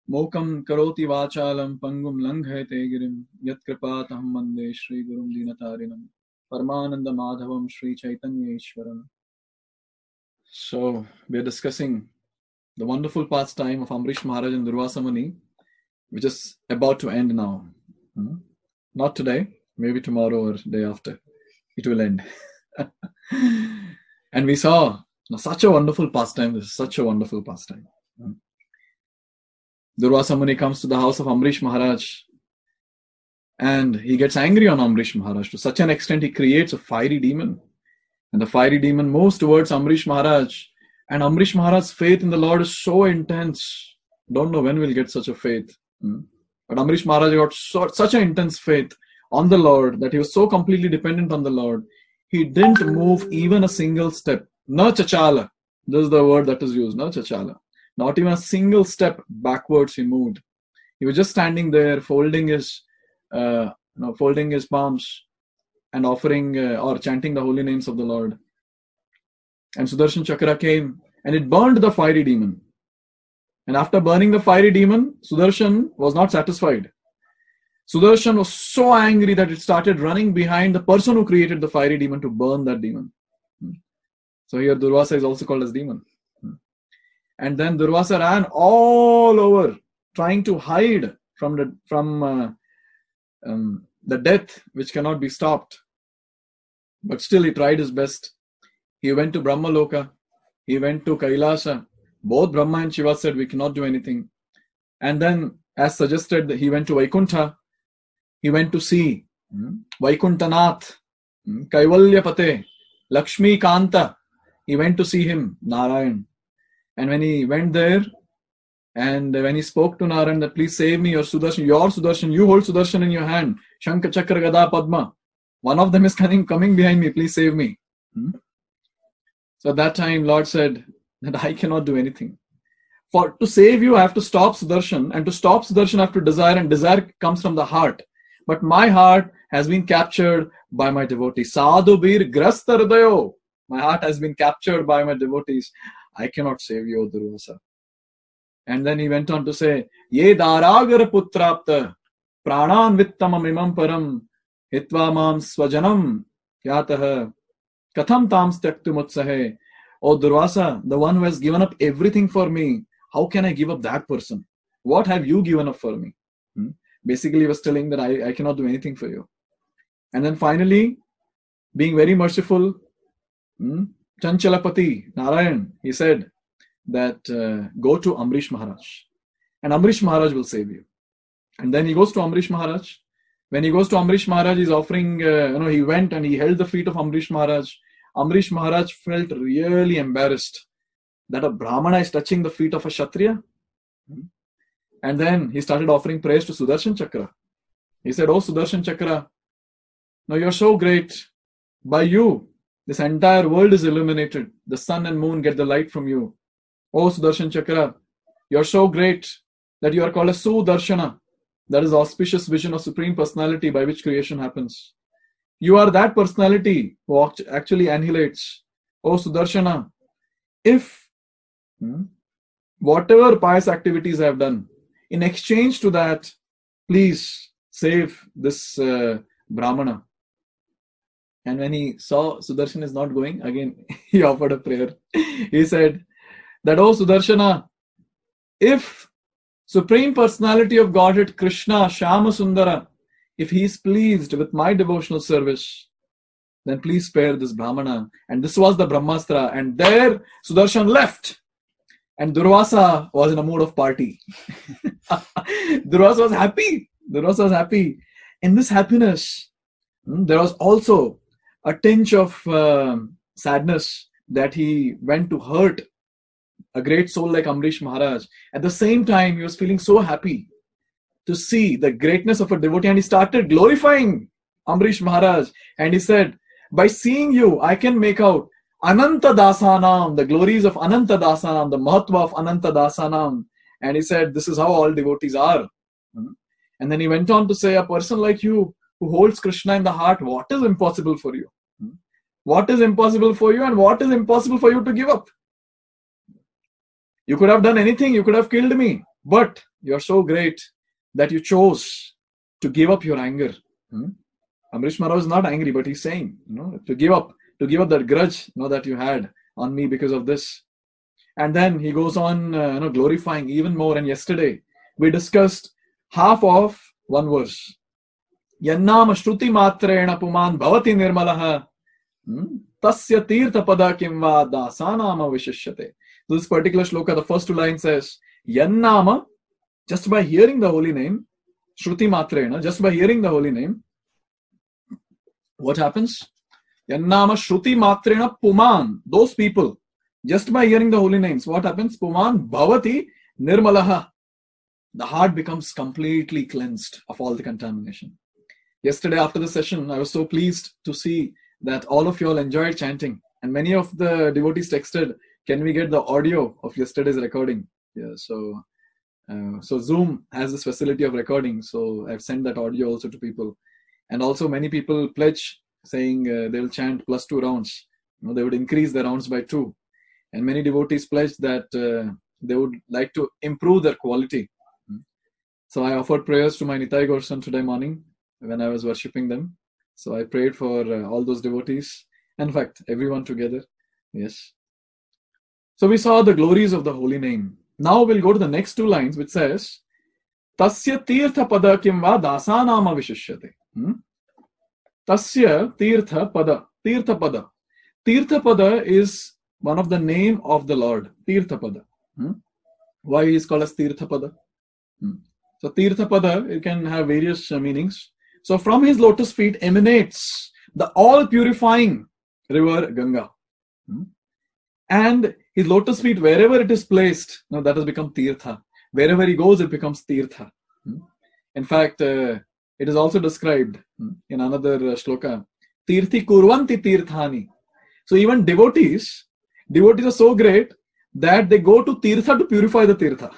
Mokam karoti vachalam pangum langhayate girim yat kripataham mande Shri Gurum Dinatarinam Paramananda Madhavam Shri Chaitanya Ishwaram. So we are discussing the wonderful pastime of Amrish Maharaj and Durvasa Muni, which is about to end now. Not today, maybe tomorrow or day after. It will end. And we saw such a wonderful pastime. This is such a wonderful pastime. Durvasa Muni comes to the house of Amrish Maharaj and he gets angry on Amrish Maharaj to such an extent he creates a fiery demon. And the fiery demon moves towards Amrish Maharaj. And Amrish Maharaj's faith in the Lord is so intense. Don't know when we'll get such a faith. But Amrish Maharaj got such an intense faith on the Lord that he was so completely dependent on the Lord. He didn't move even a single step. Na chachala. This is the word that is used. Na chachala. Not even a single step backwards he moved. He was just standing there, folding his palms and offering or chanting the holy names of the Lord. And Sudarshan Chakra came and it burned the fiery demon. And after burning the fiery demon, Sudarshan was not satisfied. Sudarshan was so angry that it started running behind the person who created the fiery demon to burn that demon. So here Durvasa is also called as demon. And then Durvasa ran all over, trying to hide from the death which cannot be stopped. But still he tried his best. He went to Brahmaloka. He went to Kailasa. Both Brahma and Shiva said, we cannot do anything. And then, as suggested, he went to Vaikuntha. He went to see Vaikuntanath, Kaivalyapate, Lakshmi Kanta. He went to see him, Narayan. And when he went there, and when he spoke to Narayan that please save me, your Sudarshan, you hold Sudarshan in your hand, Shankha, Chakra, Gada, Padma. One of them is coming behind me, please save me. So at that time, Lord said that I cannot do anything. For to save you, I have to stop Sudarshan, and to stop Sudarshan, I have to desire, and desire comes from the heart. But my heart has been captured by my devotees. Sadhu bir grasta hridayo. My heart has been captured by my devotees. I cannot save you, O Durvasa. And then he went on to say, Ye daragar putrapta pranan vittamam imam param hitva mam swajanam yataha katham tam staktumutsahe. O Durvasa, the one who has given up everything for me, how can I give up that person? What have you given up for me? Basically, he was telling that I cannot do anything for you. And then finally, being very merciful, Chanchalapati, Narayan, he said that go to Amrish Maharaj. And Amrish Maharaj will save you. And then he goes to Amrish Maharaj. When he goes to Amrish Maharaj, he's offering, he went and he held the feet of Amrish Maharaj. Amrish Maharaj felt really embarrassed that a Brahmana is touching the feet of a Kshatriya. And then he started offering praise to Sudarshan Chakra. He said, oh Sudarshan Chakra, now you're so great. By you, this entire world is illuminated. The sun and moon get the light from you. Oh Sudarshan Chakra, you're so great that you are called a Sudarshana. That is auspicious vision of Supreme Personality by which creation happens. You are that personality who actually annihilates. Oh Sudarshana, if whatever pious activities I have done, in exchange to that, please save this Brahmana. And when he saw Sudarshan is not going, again he offered a prayer. He said that, oh Sudarshana, if Supreme Personality of Godhead Krishna, Shyama Sundara, if he is pleased with my devotional service, then please spare this Brahmana. And this was the Brahmastra. And there Sudarshan left. And Durvasa was in a mood of party. Durvasa was happy. Durvasa was happy. In this happiness, there was also a tinge of sadness that he went to hurt a great soul like Amrish Maharaj. At the same time, he was feeling so happy to see the greatness of a devotee, and he started glorifying Amrish Maharaj. And he said, by seeing you, I can make out Ananta Dasanam, the glories of Ananta Dasanam, the Mahatva of Ananta Dasanam. And he said, this is how all devotees are. And then he went on to say, a person like you who holds Krishna in the heart, what is impossible for you? What is impossible for you, and what is impossible for you to give up? You could have done anything. You could have killed me. But you're so great that you chose to give up your anger. Amrish Maharaj is not angry, but he's saying, to give up that grudge, that you had on me because of this. And then he goes on, glorifying even more. And yesterday we discussed half of one verse. Yannam shruti matrena puman bhavati nirmalaha tasya tirtha pada kimva dasanama vishishyate. This particular shloka, the first two lines says, Yannama, just by hearing the holy name, shruti matrena, just by hearing the holy name, what happens? Yannama shruti matrena puman, those people, just by hearing the holy names, what happens? Puman bhavati nirmalaha. The heart becomes completely cleansed of all the contamination. Yesterday after the session, I was so pleased to see that all of you all enjoyed chanting. And many of the devotees texted, can we get the audio of yesterday's recording? Yeah, so Zoom has this facility of recording. So I've sent that audio also to people. And also many people pledge saying they will chant +2 rounds. They would increase the rounds by 2. And many devotees pledged that they would like to improve their quality. So I offered prayers to my Nitai Gaur today morning when I was worshipping them. So I prayed for all those devotees. In fact, everyone together. Yes. So we saw the glories of the holy name. Now we'll go to the next 2 lines, which says, Tasya tirtha pada kimva dasanama vishishyate. Tasya tirtha pada. Tirtha pada. Tirtha pada is one of the name of the Lord. Tirtha pada. Why he is called as Tirtha pada? So Tirtha pada, it can have various meanings. So from his lotus feet emanates the all-purifying river Ganga. And his lotus feet, wherever it is placed, that has become Tirtha. Wherever he goes, it becomes Tirtha. In fact, it is also described in another shloka. Tirthi kurvanti tirthani. So even devotees are so great that they go to Tirtha to purify the Tirtha.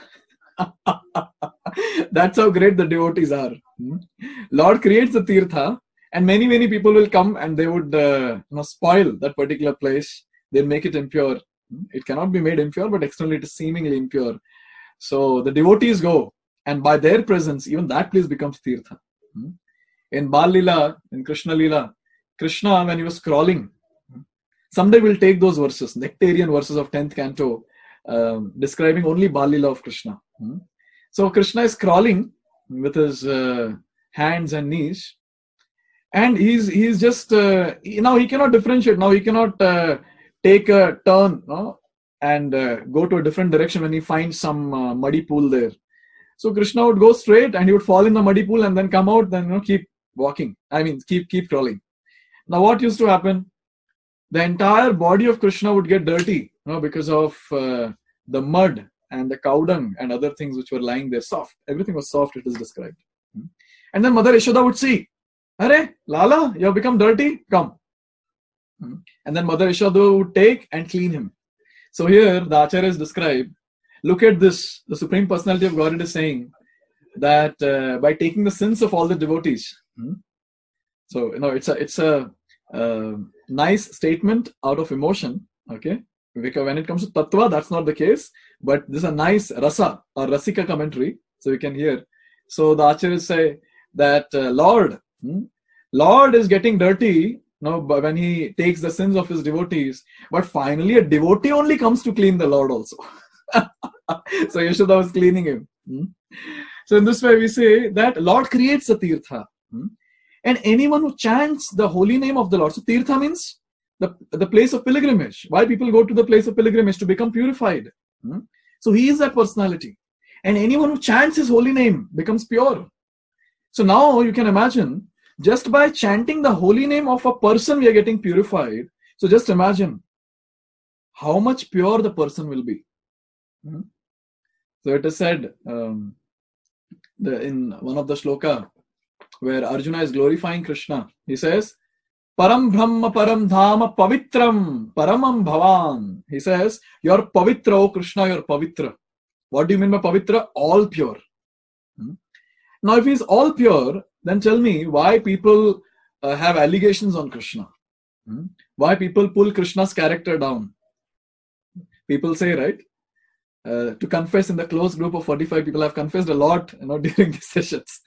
That's how great the devotees are. Lord creates the Tirtha, and many people will come and they would spoil that particular place. They'll make it impure. It cannot be made impure, but externally it is seemingly impure. So the devotees go, and by their presence, even that place becomes Tirtha. In Bal Lila, in Krishna Lila, Krishna, when he was crawling, someday we'll take those verses, nectarian verses of 10th canto, describing only Bal Lila of Krishna. So Krishna is crawling with his hands and knees, and he's just now he cannot differentiate. Now he cannot take a turn and go to a different direction when he finds some muddy pool there. So Krishna would go straight and he would fall in the muddy pool and then come out, then keep walking. I mean, keep crawling. Now what used to happen? The entire body of Krishna would get dirty, because of the mud and the cow dung and other things which were lying there. Soft. Everything was soft, it is described. And then Mother Yashoda would see, Arey, Lala, you have become dirty, come. And then Mother Yashoda would take and clean him. So here the Acharya is described. Look at this. The Supreme Personality of Godhead is saying that by taking the sins of all the devotees. So it's a nice statement out of emotion. Okay, because when it comes to Tattva, that's not the case. But this is a nice rasa or rasika commentary, so we can hear. So the Acharyas say that Lord is getting dirty when he takes the sins of his devotees. But finally, a devotee only comes to clean the Lord also. So Yashoda was cleaning him. So in this way, we say that Lord creates a tirtha. And anyone who chants the holy name of the Lord. So tirtha means the place of pilgrimage. Why people go to the place of pilgrimage? To become purified. So he is that personality. And anyone who chants his holy name becomes pure. So now you can imagine, just by chanting the holy name of a person, we are getting purified. So just imagine how much pure the person will be. So it is said in one of the shloka where Arjuna is glorifying Krishna, he says, Param Brahma Param Dhama Pavitram Paramam Bhavan. He says, you're Pavitra, O Krishna, you're Pavitra. What do you mean by Pavitra? All pure. Now if he's all pure, then tell me why people have allegations on Krishna. Why people pull Krishna's character down. People say, right, to confess in the close group of 45 people. I've confessed a lot, during these sessions.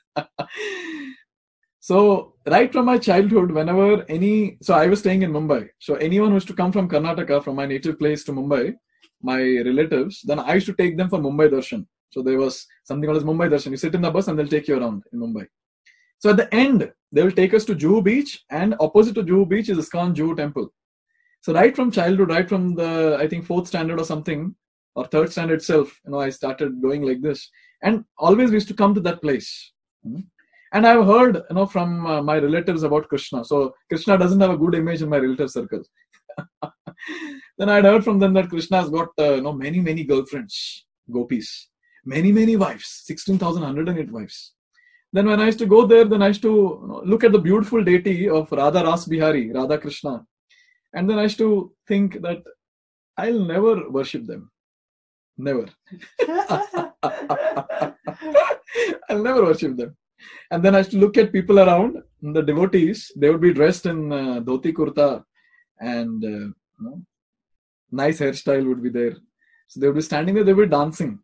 So right from my childhood, so I was staying in Mumbai. So anyone who was to come from Karnataka, from my native place to Mumbai, my relatives, then I used to take them for Mumbai Darshan. So there was something called as Mumbai Darshan. You sit in the bus and they'll take you around in Mumbai. So at the end, they will take us to Juhu Beach, and opposite to Juhu Beach is ISKCON Juhu Temple. So right from childhood, right from the, I think, 4th standard or something, or 3rd standard itself, I started going like this. And always we used to come to that place. And I've heard, from my relatives about Krishna. So Krishna doesn't have a good image in my relative circle. Then I'd heard from them that Krishna has got, many, many girlfriends, gopis, many, many wives, 16,108 wives. Then when I used to go there, then I used to look at the beautiful deity of Radha Ras Bihari, Radha Krishna. And then I used to think that I'll never worship them. Never. I'll never worship them. And then I used to look at people around, the devotees. They would be dressed in dhoti kurta, and nice hairstyle would be there. So they would be standing there, they would be dancing.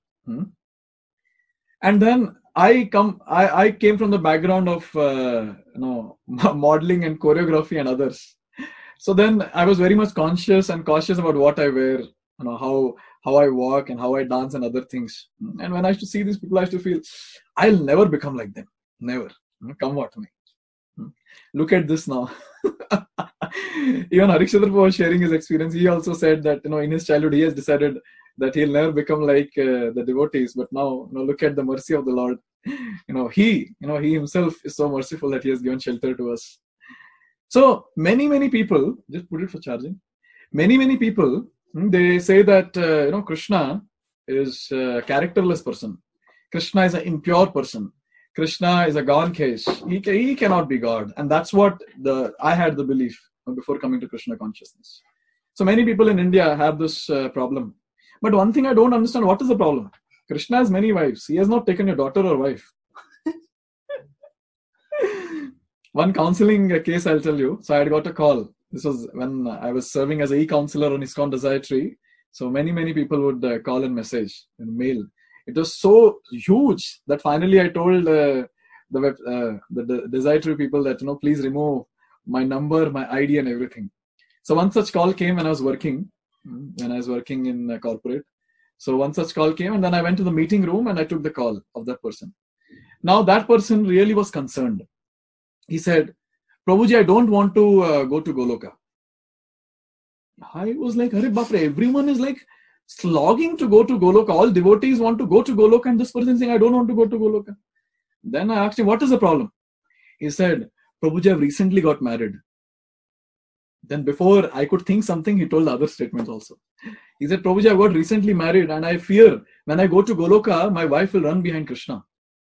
And then I came from the background of modeling and choreography and others. So then I was very much conscious and cautious about what I wear, how I walk and how I dance and other things. And when I used to see these people, I used to feel, I'll never become like them. Never. Come what may. Look at this now. Even Harikshadra was sharing his experience. He also said that, in his childhood, he has decided that he'll never become like the devotees. But now, look at the mercy of the Lord. He himself is so merciful that he has given shelter to us. So many, many people, just put it for charging. Many, many people, they say that, Krishna is a characterless person. Krishna is an impure person. Krishna is a gone case. He cannot be God. And that's what I had the belief before coming to Krishna consciousness. So many people in India have this problem. But one thing I don't understand, what is the problem? Krishna has many wives. He has not taken your daughter or wife. One counseling case I'll tell you. So I had got a call. This was when I was serving as an e-counselor on ISKCON Desire Tree. So many, many people would call and message and mail. It was so huge that finally I told the Desire Tree people that, please remove my number, my ID and everything. So one such call came when I was working in corporate. So one such call came, and then I went to the meeting room and I took the call of that person. Now that person really was concerned. He said, Prabhuji, I don't want to go to Goloka. I was like, Hare Bapre, everyone is like slogging to go to Goloka. All devotees want to go to Goloka, and this person is saying, I don't want to go to Goloka. Then I asked him, what is the problem? He said, Prabhuji, I've recently got married. Then before I could think something, he told the other statements also. He said, Prabhuji, I got recently married and I fear when I go to Goloka, my wife will run behind Krishna.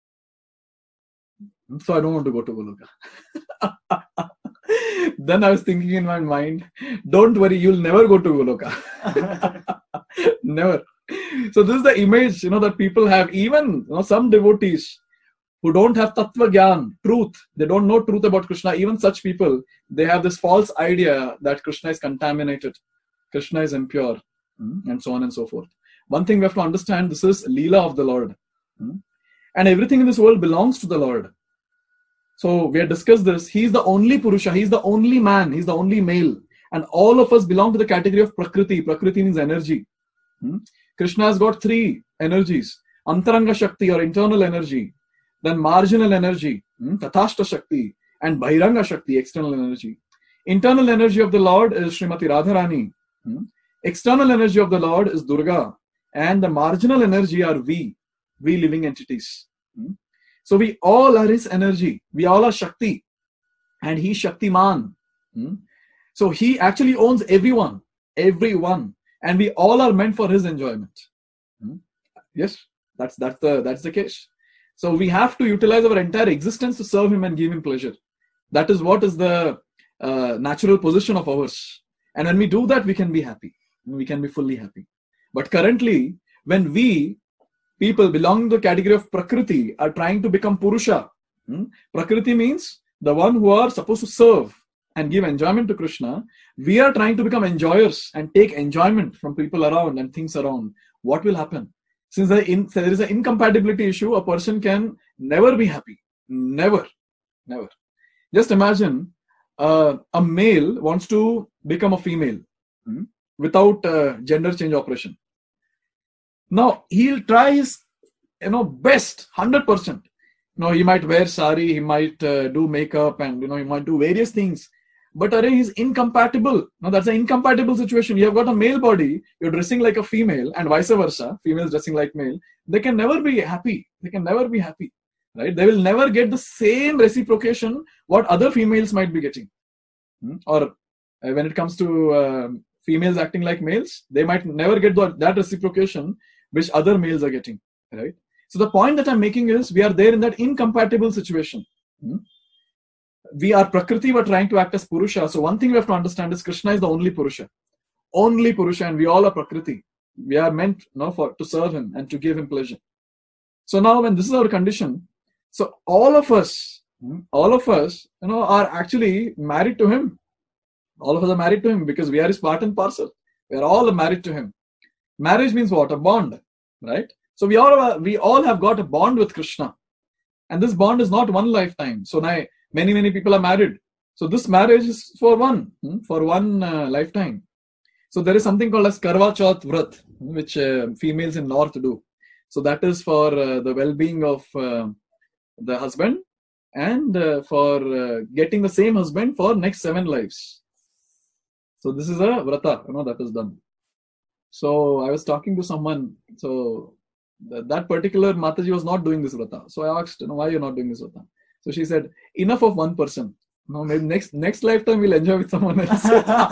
So I don't want to go to Goloka. Then I was thinking in my mind, don't worry, you'll never go to Goloka. Never. So this is the image, that people have. Even some devotees who don't have Tattva Gyan, truth, they don't know truth about Krishna. Even such people, they have this false idea that Krishna is contaminated, Krishna is impure, and so on and so forth. One thing we have to understand, this is Leela of the Lord. And everything in this world belongs to the Lord. So we have discussed this. He is the only Purusha, he is the only man, he is the only male. And all of us belong to the category of Prakriti. Prakriti means energy. Krishna has got 3 energies. Antaranga Shakti or internal energy. Then marginal energy, Tathashta Shakti, and Bahiranga Shakti, external energy. Internal energy of the Lord is Srimati Radharani. External energy of the Lord is Durga. And the marginal energy are we living entities. So we all are his energy. We all are Shakti. And he is Shaktiman. So he actually owns everyone. And we all are meant for his enjoyment. Yes, that's the case. So we have to utilize our entire existence to serve him and give him pleasure. That is what is the natural position of ours. And when we do that, we can be happy. We can be fully happy. But currently, when we, people belonging to the category of Prakriti, are trying to become Purusha. Prakriti means the one who are supposed to serve and give enjoyment to Krishna. We are trying to become enjoyers and take enjoyment from people around and things around. what will happen? Since there is an incompatibility issue, a person can never be happy. Never. Just imagine a male wants to become a female without gender change operation. Now, he'll try his best, 100%. He might wear sari, he might do makeup, and he might do various things. But he's incompatible. Now that's an incompatible situation. You have got a male body, you're dressing like a female, and vice versa, females dressing like male. They can never be happy. Right? They will never get the same reciprocation what other females might be getting. Or when it comes to females acting like males, they might never get that reciprocation which other males are getting. Right? So the point that I'm making is we are there in that incompatible situation. We are Prakriti, we're trying to act as Purusha. So one thing we have to understand is Krishna is the only Purusha, and we all are Prakriti. We are meant to serve him and to give him pleasure. So now when this is our condition, so all of us, are actually married to him. All of us are married to him because we are his part and parcel. We are all married to him. Marriage means what? A bond, right? So we all have got a bond with Krishna. And this bond is not one lifetime. So now many people are married. So this marriage is for one lifetime. So there is something called as Karva Chauth Vrat, which females in North do. So that is for the well-being of the husband and for getting the same husband for next 7 lives. So this is a vrata, that is done. So I was talking to someone. So that particular Mataji was not doing this vrata. So I asked, why you're not doing this vrata? So she said, enough of one person. Maybe next lifetime we'll enjoy with someone else.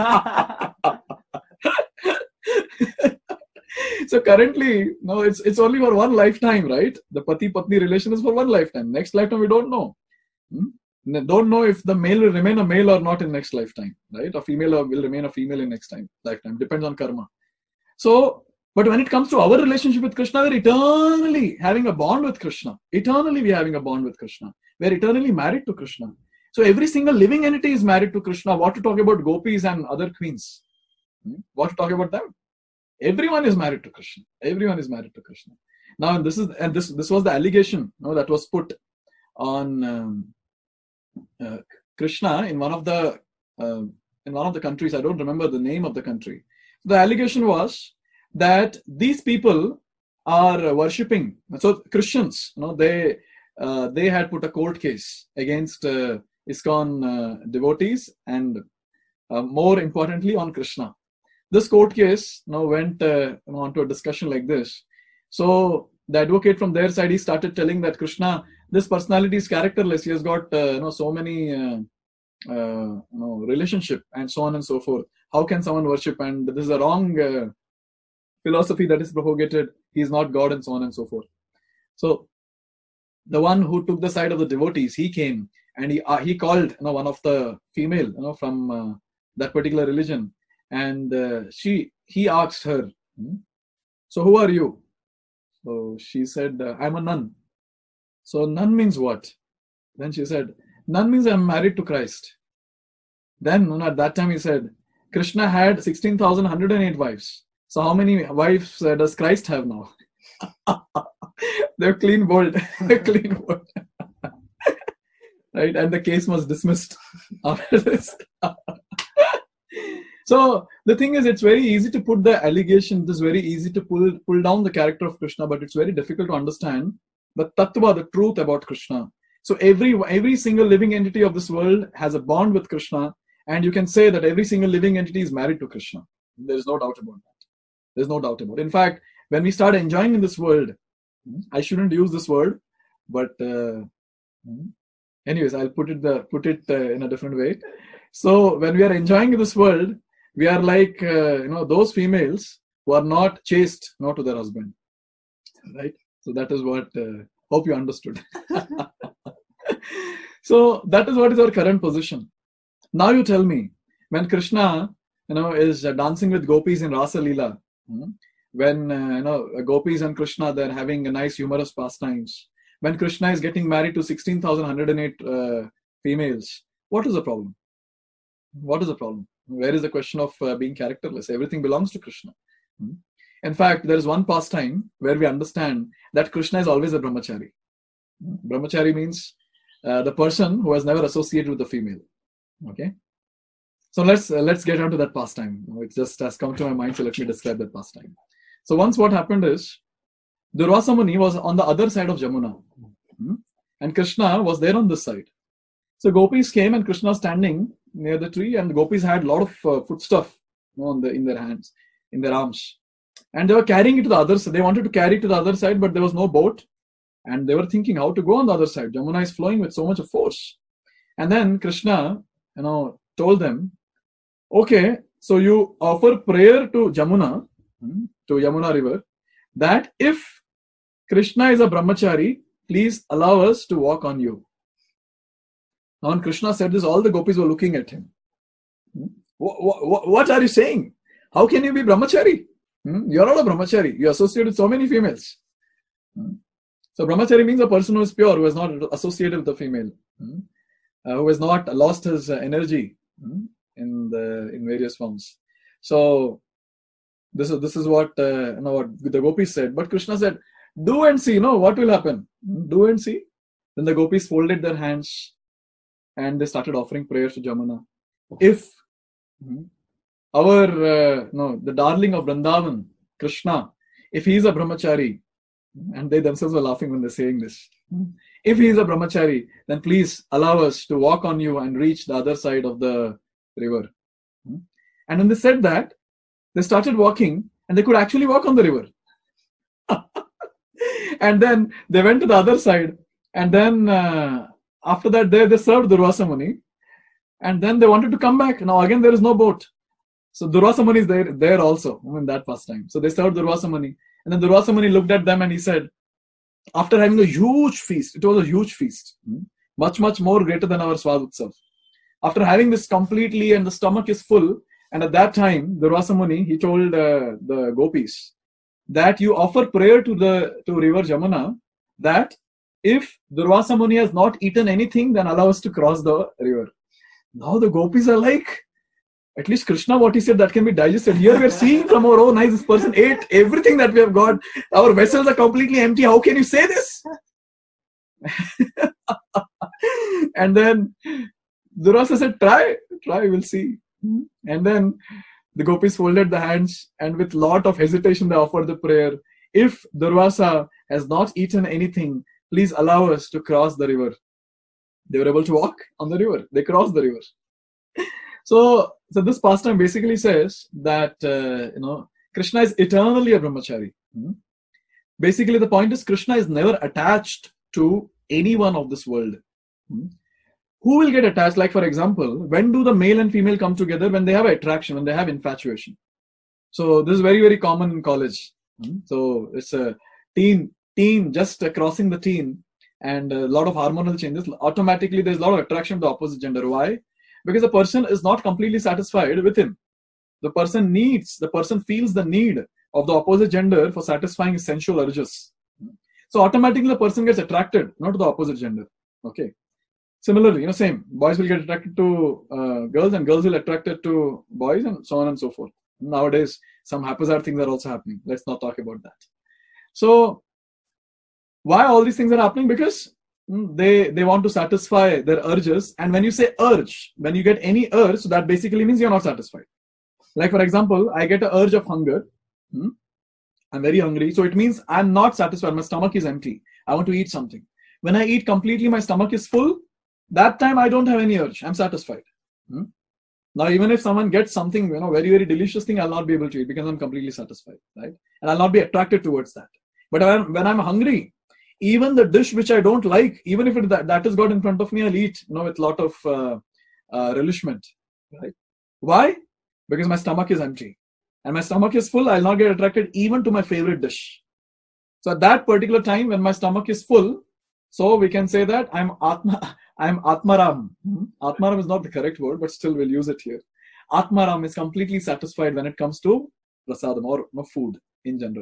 So currently, it's only for one lifetime, right? The Pati-Patni relation is for one lifetime. Next lifetime, we don't know. Don't know if the male will remain a male or not in next lifetime, right? A female will remain a female in next lifetime. Depends on karma. So, but when it comes to our relationship with Krishna, we're eternally having a bond with Krishna. Eternally we're having a bond with Krishna. We're eternally married to Krishna. So every single living entity is married to Krishna. What to talk about gopis and other queens? What to talk about them? Everyone is married to Krishna. Now, this was the allegation that was put on Krishna in one of the countries. I don't remember the name of the country. The allegation was that these people are worshipping. So Christians, they had put a court case against ISKCON devotees and more importantly on Krishna. This court case went onto a discussion like this. So the advocate from their side, he started telling that Krishna, this personality is characterless. He has got so many relationship and so on and so forth. How can someone worship? And this is a wrong philosophy that is propagated. He is not God and so on and so forth. So the one who took the side of the devotees, he came and he called one of the female from that particular religion. And he asked her, so who are you? So she said, I'm a nun. So nun means what? Then she said, nun means I'm married to Christ. Then at that time he said, Krishna had 16,108 wives. So how many wives does Christ have now? They're clean bold. Right? And the case was dismissed after this. So the thing is, it's very easy to put the allegation, it's very easy to pull down the character of Krishna, but it's very difficult to understand the tattva, the truth about Krishna. So every single living entity of this world has a bond with Krishna, and you can say that every single living entity is married to Krishna. There is no doubt about that. There's no doubt about it. In fact, when we start enjoying in this world, I shouldn't use this word, but anyways, I'll put it in a different way. So when we are enjoying in this world, we are like those females who are not chaste, not to their husband, right? So that is what. Hope you understood. So that is what is our current position. Now you tell me, when Krishna, is dancing with gopis in Rasa Leela, when gopis and Krishna, they're having a nice humorous pastimes. When Krishna is getting married to 16,108 females, what is the problem? What is the problem? Where is the question of being characterless? Everything belongs to Krishna. In fact, there is one pastime where we understand that Krishna is always a brahmachari. Brahmachari means the person who has never associated with a female. Okay. So let's get onto that pastime. It just has come to my mind, so let me describe that pastime. So once what happened is, Durvasa Muni was on the other side of Jamuna, and Krishna was there on this side. So gopis came and Krishna standing near the tree, and the gopis had a lot of foodstuff in their hands, in their arms, and they were carrying it to the other side. They wanted to carry it to the other side, but there was no boat, and they were thinking how to go on the other side. Jamuna is flowing with so much of force, and then Krishna, told them, okay, so you offer prayer to Jamuna, to Yamuna river, that if Krishna is a brahmachari, please allow us to walk on you. Now when Krishna said this, all the gopis were looking at him. What are you saying? How can you be brahmachari? You're not a brahmachari. You associate with so many females. So brahmachari means a person who is pure, who is not associated with a female, who has not lost his energy in various forms. So this is what what the gopis said. But Krishna said, do and see, what will happen. Do and see. Then the gopis folded their hands and they started offering prayers to Jamuna. If the darling of Vrindavan, Krishna, if he is a brahmachari, and they themselves were laughing when they're saying this. If he is a brahmachari, then please allow us to walk on you and reach the other side of the river. And when they said that, they started walking, and they could actually walk on the river. And then they went to the other side, and then after that they served Durvasa Muni, and then they wanted to come back. Now again there is no boat. So Durvasa Muni is there also in that pastime. So they served Durvasa Muni, and then Durvasa Muni looked at them and he said, after having a huge feast, it was a huge feast, much more greater than our Swadutsav. After having this completely and the stomach is full, and at that time Durvasa Muni, he told the gopis that you offer prayer to river Jamuna that if Durvasa Muni has not eaten anything, then allow us to cross the river. Now the gopis are like, at least Krishna, what he said, that can be digested. Here we are seeing from our own eyes, this person ate everything that we have got. Our vessels are completely empty. How can you say this? And then Durvasa said, try, we'll see. And then the gopis folded the hands, and with lot of hesitation they offered the prayer. If Durvasa has not eaten anything, please allow us to cross the river. They were able to walk on the river. They crossed the river. So this pastime basically says that Krishna is eternally a brahmachari. Basically, the point is Krishna is never attached to anyone of this world. Who will get attached? Like for example, when do the male and female come together? When they have attraction, when they have infatuation. So this is very, very common in college. So it's a teen just crossing the teen, and a lot of hormonal changes. Automatically, there's a lot of attraction to the opposite gender. Why? Because the person is not completely satisfied with him. The person feels the need of the opposite gender for satisfying his sensual urges. So automatically the person gets attracted, not to the opposite gender. Okay. Similarly, same. Boys will get attracted to girls, and girls will attracted to boys, and so on and so forth. Nowadays, some haphazard things are also happening. Let's not talk about that. So why all these things are happening? Because they want to satisfy their urges. And when you say urge, when you get any urge, so that basically means you're not satisfied. Like for example, I get an urge of hunger. I'm very hungry. So it means I'm not satisfied. My stomach is empty. I want to eat something. When I eat completely, my stomach is full. That time I don't have any urge. I'm satisfied. Now even if someone gets something, very, very delicious thing, I'll not be able to eat because I'm completely satisfied. Right? And I'll not be attracted towards that. But when I'm hungry, even the dish which I don't like, even if that is got in front of me, I'll eat, with a lot of relishment. Right? Why? Because my stomach is empty. And my stomach is full, I'll not get attracted even to my favorite dish. So at that particular time, when my stomach is full, so we can say that I'm Atmaram. Atmaram is not the correct word, but still we'll use it here. Atmaram is completely satisfied when it comes to prasadam or food in general.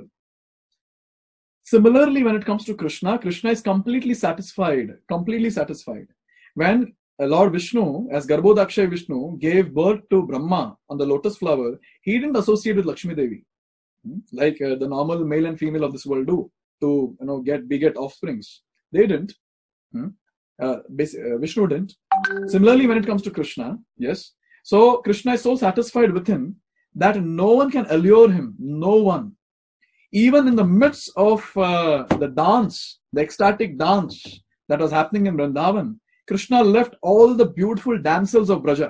Similarly, when it comes to Krishna is completely satisfied. When Lord Vishnu, as Garbhodakshay Vishnu, gave birth to Brahma on the lotus flower, he didn't associate with Lakshmi Devi. like the normal male and female of this world do to beget offsprings. They didn't. Vishnu didn't. Similarly, when it comes to Krishna, yes. So Krishna is so satisfied with him that no one can allure him. No one. Even in the midst of the dance, the ecstatic dance that was happening in Vrindavan, Krishna left all the beautiful damsels of Braja.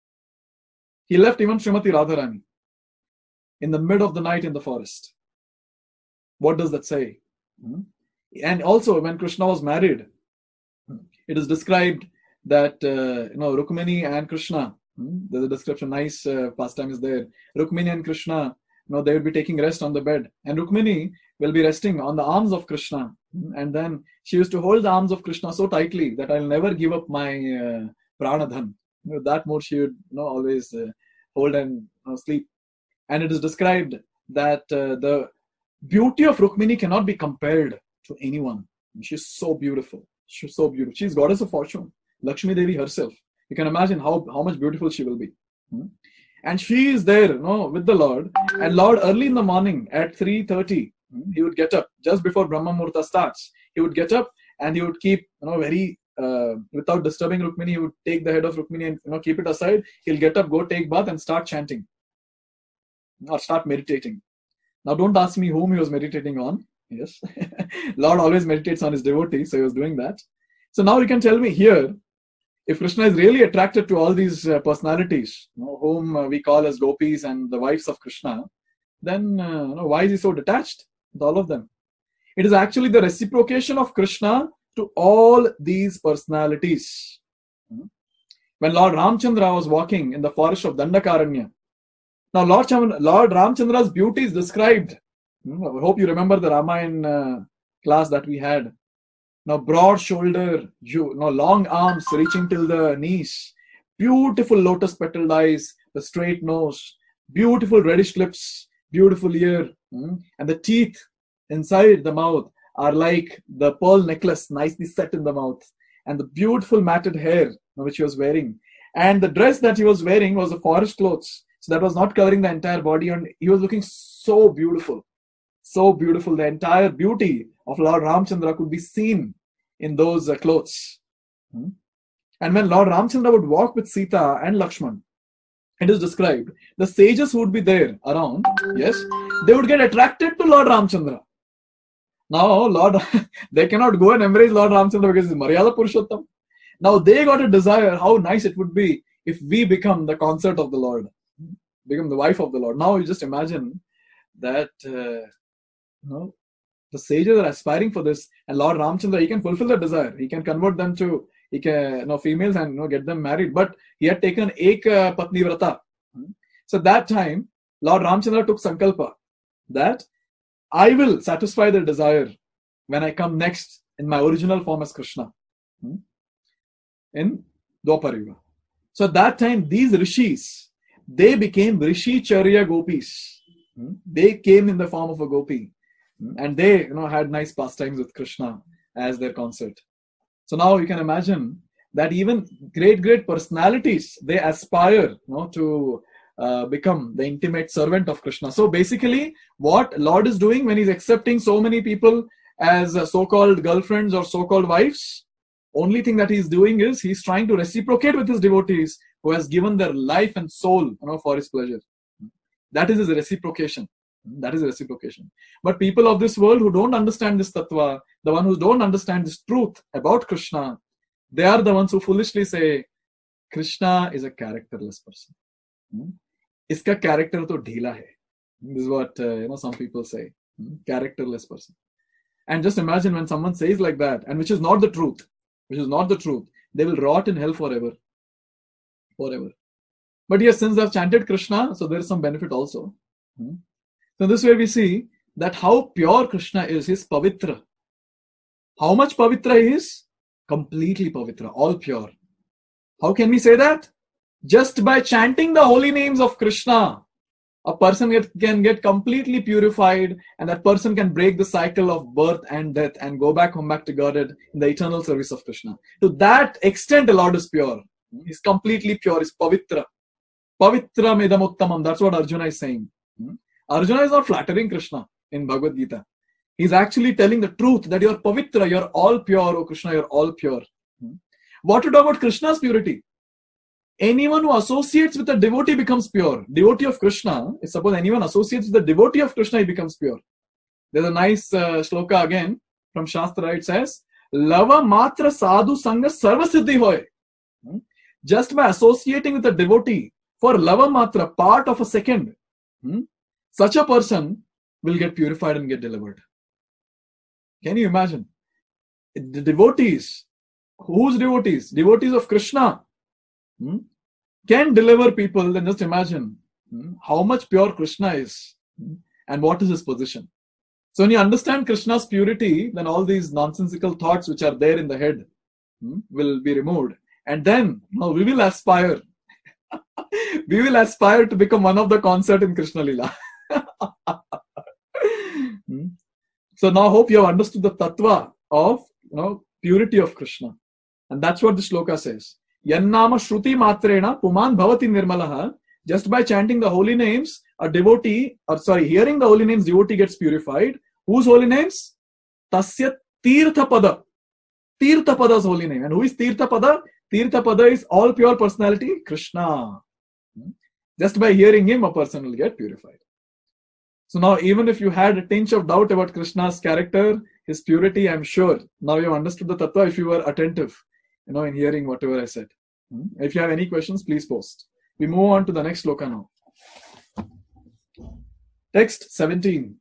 He left even Srimati Radharani in the mid of the night in the forest. What does that say? And also, when Krishna was married, it is described that Rukmini and Krishna, there's a description, nice pastime is there. Rukmini and Krishna, they will be taking rest on the bed, and Rukmini will be resting on the arms of Krishna, and then she used to hold the arms of Krishna so tightly that I'll never give up my pranadhan. That more she would always hold and sleep. And it is described that the beauty of Rukmini cannot be compared to anyone. She's so beautiful. She's so beautiful. She's goddess of fortune, Lakshmi Devi herself. You can imagine how much beautiful she will be. And she is there, with the Lord. And Lord, early in the morning at 3:30, he would get up just before Brahma Muhurta starts. He would get up and he would keep, very without disturbing Rukmini. He would take the head of Rukmini and keep it aside. He'll get up, go take bath, and start chanting or start meditating. Now, don't ask me whom he was meditating on. Yes, Lord always meditates on his devotees, so he was doing that. So now you can tell me here, if Krishna is really attracted to all these personalities, whom we call as gopis and the wives of Krishna, then why is he so detached with all of them? It is actually the reciprocation of Krishna to all these personalities. When Lord Ramchandra was walking in the forest of Dandakaranya, now Lord Ramchandra's beauty is described. I hope you remember the Ramayana class that we had. Now, broad shoulder, long arms reaching till the knees, beautiful lotus petaled eyes, the straight nose, beautiful reddish lips, beautiful ear, and the teeth inside the mouth are like the pearl necklace nicely set in the mouth, and the beautiful matted hair which he was wearing. And the dress that he was wearing was the forest clothes, so that was not covering the entire body, and he was looking so beautiful. So beautiful. The entire beauty of Lord Ramchandra could be seen in those clothes. And when Lord Ramchandra would walk with Sita and Lakshman, it is described, the sages who would be there around, yes, they would get attracted to Lord Ramchandra. Now, they cannot go and embrace Lord Ramchandra because he's Maryada Purushottam. Now, they got a desire, how nice it would be if we become the consort of the Lord, become the wife of the Lord. Now, you just imagine that the sages are aspiring for this, and Lord Ramchandra, he can fulfill the desire. He can convert them to females and get them married. But he had taken Ek Patni Vrata. So that time, Lord Ramchandra took Sankalpa that I will satisfy the desire when I come next in my original form as Krishna in Dwapara Yuga. So at that time, these rishis, they became Rishi Charya Gopis. They came in the form of a gopi. And they, had nice pastimes with Krishna as their consort. So now you can imagine that even great personalities, they aspire, to become the intimate servant of Krishna. So basically, what Lord is doing when he's accepting so many people as so-called girlfriends or so-called wives, only thing that he's doing is he's trying to reciprocate with his devotees who has given their life and soul, for his pleasure. That is his reciprocation. That is reciprocation. But people of this world who don't understand this tattva, the ones who don't understand this truth about Krishna, they are the ones who foolishly say, Krishna is a characterless person. Iska character to dheela hai. This is what some people say. Characterless person. And just imagine when someone says like that, and which is not the truth, they will rot in hell forever. But yes, since they've chanted Krishna, so there is some benefit also. So this way we see that how pure Krishna is. He's pavitra. How much pavitra he is? Completely pavitra, all pure. How can we say that? Just by chanting the holy names of Krishna, a person can get completely purified, and that person can break the cycle of birth and death and go back to Godhead in the eternal service of Krishna. To that extent, the Lord is pure. He's completely pure. He's pavitra. Pavitra medam uttamam. That's what Arjuna is saying. Arjuna is not flattering Krishna in Bhagavad Gita. He's actually telling the truth that you're pavitra, you're all pure, oh Krishna, you're all pure. What to talk about Krishna's purity? Anyone who associates with a devotee becomes pure. Devotee of Krishna, if suppose anyone associates with the devotee of Krishna, he becomes pure. There's a nice shloka again from Shastra. It says, Lava matra sadhu sanga sarva siddhi hoy. Just by associating with a devotee for lava matra, part of a second, such a person will get purified and get delivered. Can you imagine? The devotees, whose devotees? Devotees of Krishna can deliver people. Then just imagine how much pure Krishna is and what is his position. So when you understand Krishna's purity, then all these nonsensical thoughts which are there in the head will be removed. And then we will aspire. We will aspire to become one of the concert in Krishna Lila. So now hope you have understood the tattva of purity of Krishna. And that's what the shloka says. Yannama shruti matrena puman bhavati nirmalaha. Just by chanting the holy names, hearing the holy names, devotee gets purified. Whose holy names? Tasya Tirthapada. Tirthapada's holy name. And who is Tirthapada? Tirthapada is all pure personality, Krishna. Just by hearing him, a person will get purified. So now, even if you had a tinge of doubt about Krishna's character, his purity, I'm sure now you have understood the tattva if you were attentive, in hearing whatever I said. If you have any questions, please post. We move on to the next sloka now. Text 17.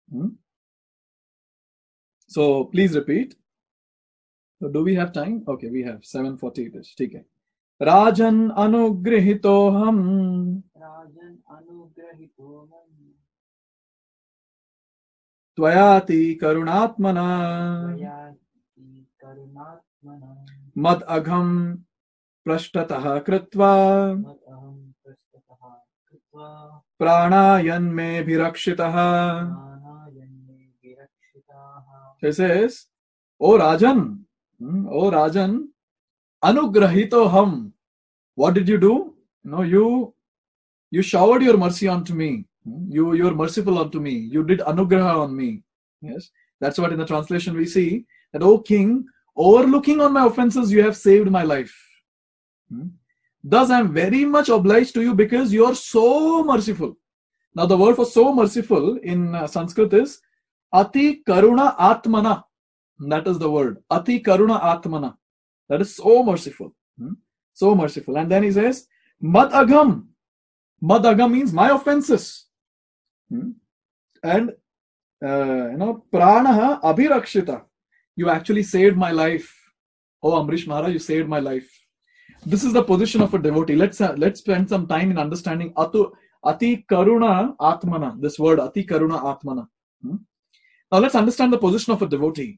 So please repeat. So do we have time? Okay, we have 7:40 it is. Okay. Rajan anugrihitoham. Tvayati karunatmana. Mad agham prashtatah kritva. Pranayan me bhirakshitah. So it says, O Rajan, anugrahitoham. What did you do? You showered your mercy onto me. You were merciful unto me. You did anugraha on me. Yes, that's what in the translation we see, that, O King, overlooking on my offenses, you have saved my life. Thus I am very much obliged to you because you are so merciful. Now the word for so merciful in Sanskrit is Ati Karuna Atmana. That is the word. Ati Karuna Atmana. That is so merciful. So merciful. And then he says, Mad Agam. Mad Agam means my offenses. And, Pranaha Abhirakshita. You actually saved my life. Oh, Amrish Maharaj, you saved my life. This is the position of a devotee. Let's spend some time in understanding Ati Karuna Atmana. This word, Ati Karuna Atmana. Now let's understand the position of a devotee.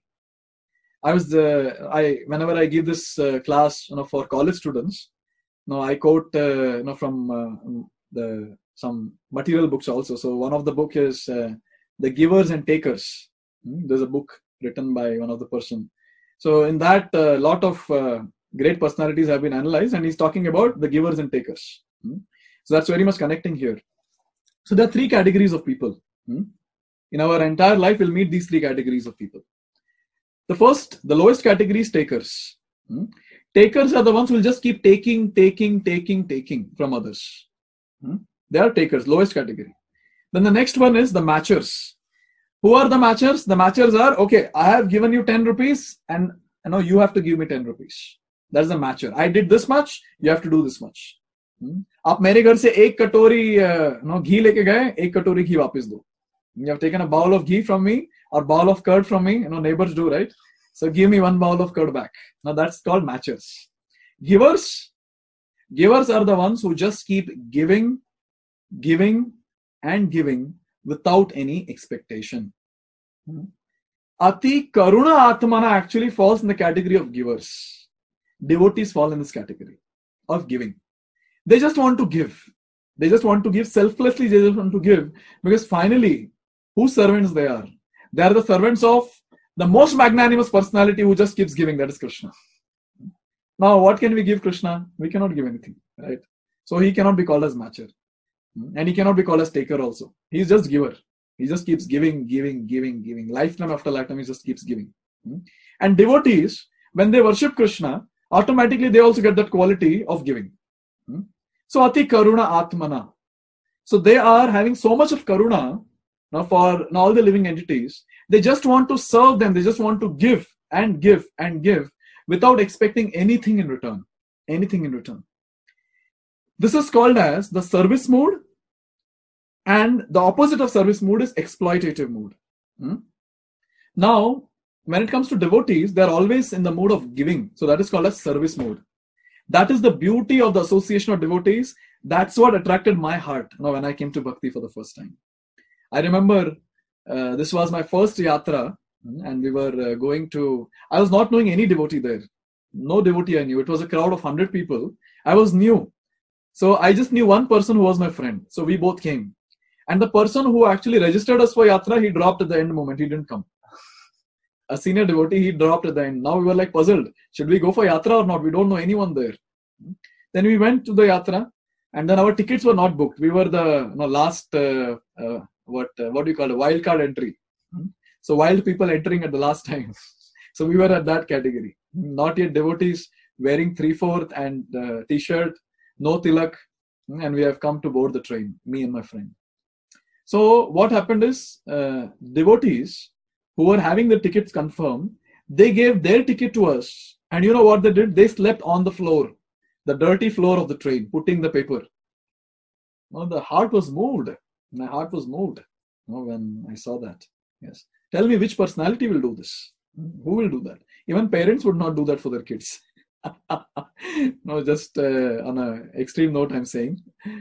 Whenever I give this class, for college students, I quote, from some material books also. So one of the book is The Givers and Takers. There's a book written by one of the person. So in that, a lot of great personalities have been analyzed, and he's talking about the givers and takers. So that's very much connecting here. So there are three categories of people. In our entire life, we'll meet these three categories of people. The lowest category is takers. Takers are the ones who will just keep taking from others. They are takers, lowest category. Then the next one is the matchers. Who are the matchers? The matchers are, okay, I have given you 10 rupees and you have to give me 10 rupees. That's the matcher. I did this much, you have to do this much. आप मेरे घर से एक कटोरी घी लेके गए, एक कटोरी घी वापस दो. You have taken a bowl of ghee from me or bowl of curd from me. Neighbors do, right? So give me one bowl of curd back. Now that's called matchers. Givers are the ones who just keep giving and giving without any expectation. Ati Karuna Atmana actually falls in the category of givers. Devotees fall in this category of giving. They just want to give. They just want to give selflessly. They just want to give because finally, whose servants they are? They are the servants of the most magnanimous personality who just keeps giving. That is Krishna. Now, what can we give Krishna? We cannot give anything, right? So he cannot be called as matcher. And he cannot be called as taker also. He's just giver. He just keeps giving. Lifetime after lifetime, he just keeps giving. And devotees, when they worship Krishna, automatically they also get that quality of giving. So ati karuna atmana. So they are having so much of karuna now for all the living entities. They just want to serve them. They just want to give and give and give without expecting anything in return. Anything in return. This is called as the service mood, and the opposite of service mood is exploitative mood. Now, when it comes to devotees, they are always in the mood of giving. So that is called as service mood. That is the beauty of the association of devotees. That's what attracted my heart when I came to Bhakti for the first time. I remember this was my first yatra, and we were going to, I was not knowing any devotee there. No devotee I knew. It was a crowd of 100 people. I was new. So I just knew one person who was my friend. So we both came. And the person who actually registered us for yatra, he dropped at the end moment. He didn't come. A senior devotee, he dropped at the end. Now we were like puzzled. Should we go for yatra or not? We don't know anyone there. Then we went to the yatra, and then our tickets were not booked. We were the last, what do you call it, wild card entry. So wild people entering at the last time. So we were at that category. Not yet devotees, wearing 3/4 and t-shirt, no tilak, and we have come to board the train, me and my friend. So what happened is, devotees who were having the tickets confirmed, they gave their ticket to us. And you know what they did? They slept on the floor, the dirty floor of the train, putting the paper. The heart was moved. My heart was moved when I saw that. Yes. Tell me which personality will do this? Who will do that? Even parents would not do that for their kids. No, just on an extreme note, I'm saying.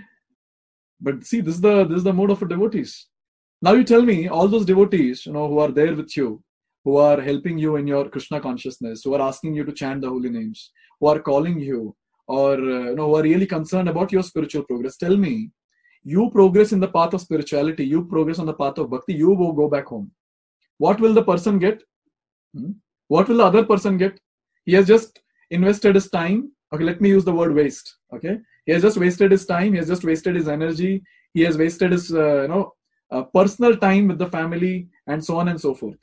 But see, this is the mode of devotees. Now you tell me, all those devotees, who are there with you, who are helping you in your Krishna consciousness, who are asking you to chant the holy names, who are calling you, or who are really concerned about your spiritual progress. Tell me, you progress in the path of spirituality, you progress on the path of bhakti, you will go back home. What will the person get? What will the other person get? He has just invested his time. Okay, let me use the word waste. Okay, he has just wasted his time. He has just wasted his energy. He has wasted his, personal time with the family, and so on and so forth.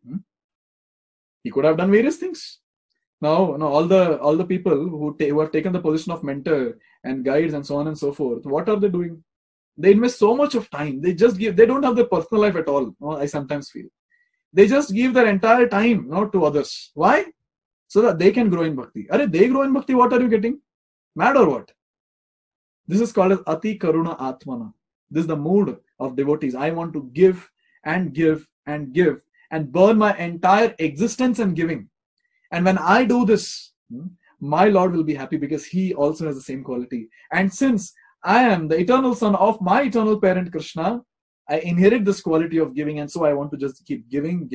He could have done various things. Now, all the people who have taken the position of mentor and guides and so on and so forth, what are they doing? They invest so much of time. They just give. They don't have their personal life at all. I sometimes feel they just give their entire time to others. Why? So that they can grow in bhakti. They grow in bhakti. What are you getting? Mad or what? This is called as ati karuna atmana. This is the mood of devotees. I want to give and give and give and burn my entire existence in giving. And when I do this, my Lord will be happy because he also has the same quality. And since I am the eternal son of my eternal parent Krishna, I inherit this quality of giving, and so I want to just keep giving.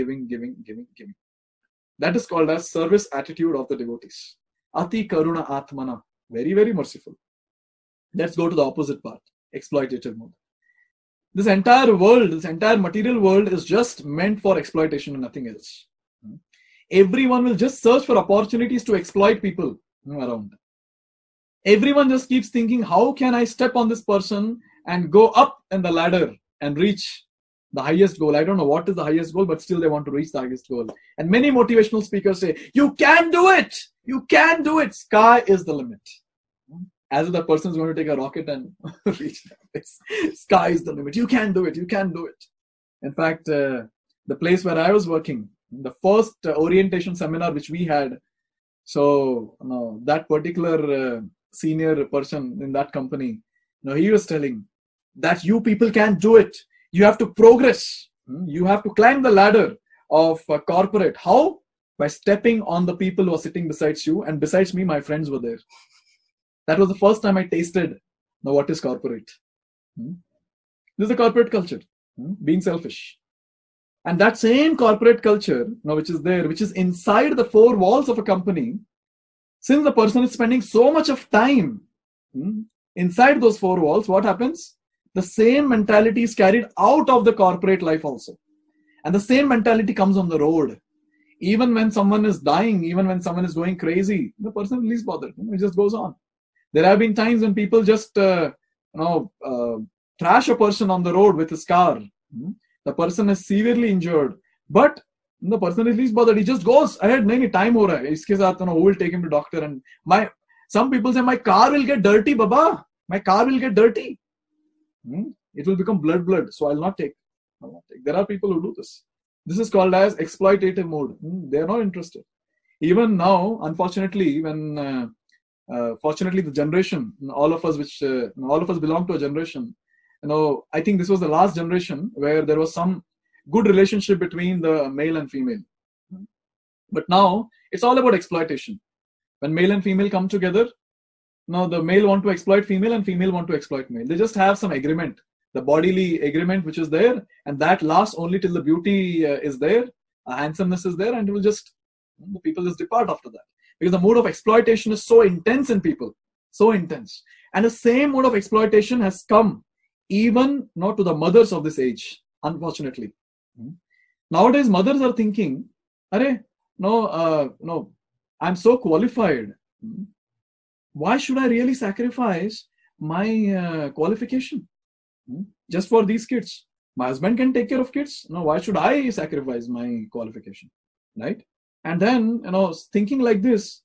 That is called as service attitude of the devotees. Ati karuna atmana. Very, very merciful. Let's go to the opposite part, exploitative mode. This entire world, this entire material world is just meant for exploitation and nothing else. Everyone will just search for opportunities to exploit people around. Everyone just keeps thinking, how can I step on this person and go up in the ladder and reach the highest goal? I don't know what is the highest goal, but still they want to reach the highest goal. And many motivational speakers say, you can do it. You can do it. Sky is the limit. As if the person is going to take a rocket and reach that place. Sky is the limit. You can do it. You can do it. In fact, the place where I was working, the first orientation seminar which we had, so that particular senior person in that company, he was telling that you people can do it. You have to progress. You have to climb the ladder of corporate. How? By stepping on the people who are sitting besides you, and besides me, my friends were there. That was the first time I tasted what is corporate. This is the corporate culture, being selfish. And that same corporate culture, which is there, which is inside the four walls of a company, since the person is spending so much of time inside those four walls, what happens? The same mentality is carried out of the corporate life also. And the same mentality comes on the road. Even when someone is dying, even when someone is going crazy, the person is least bothered. It just goes on. There have been times when people just, trash a person on the road with his car. The person is severely injured, but the person is least bothered. He just goes ahead. Nahi, time ho raha hai. Iske saath, who will take him to doctor? And some people say, my car will get dirty, Baba. My car will get dirty. It will become blood. So I'll not take. There are people who do this. This is called as exploitative mode. They are not interested. Even now, unfortunately, when fortunately the generation, all of us belong to a generation. I think this was the last generation where there was some good relationship between the male and female. But now it's all about exploitation. When male and female come together, now the male want to exploit female and female want to exploit male. They just have some agreement, the bodily agreement which is there, and that lasts only till the beauty is there, handsomeness is there, and it will just, the people just depart after that. Because the mode of exploitation is so intense in people, so intense. And the same mode of exploitation has come even not to the mothers of this age, unfortunately. Nowadays, mothers are thinking, no, I'm so qualified. Why should I really sacrifice my qualification just for these kids? My husband can take care of kids. No, why should I sacrifice my qualification? Right? And then, thinking like this,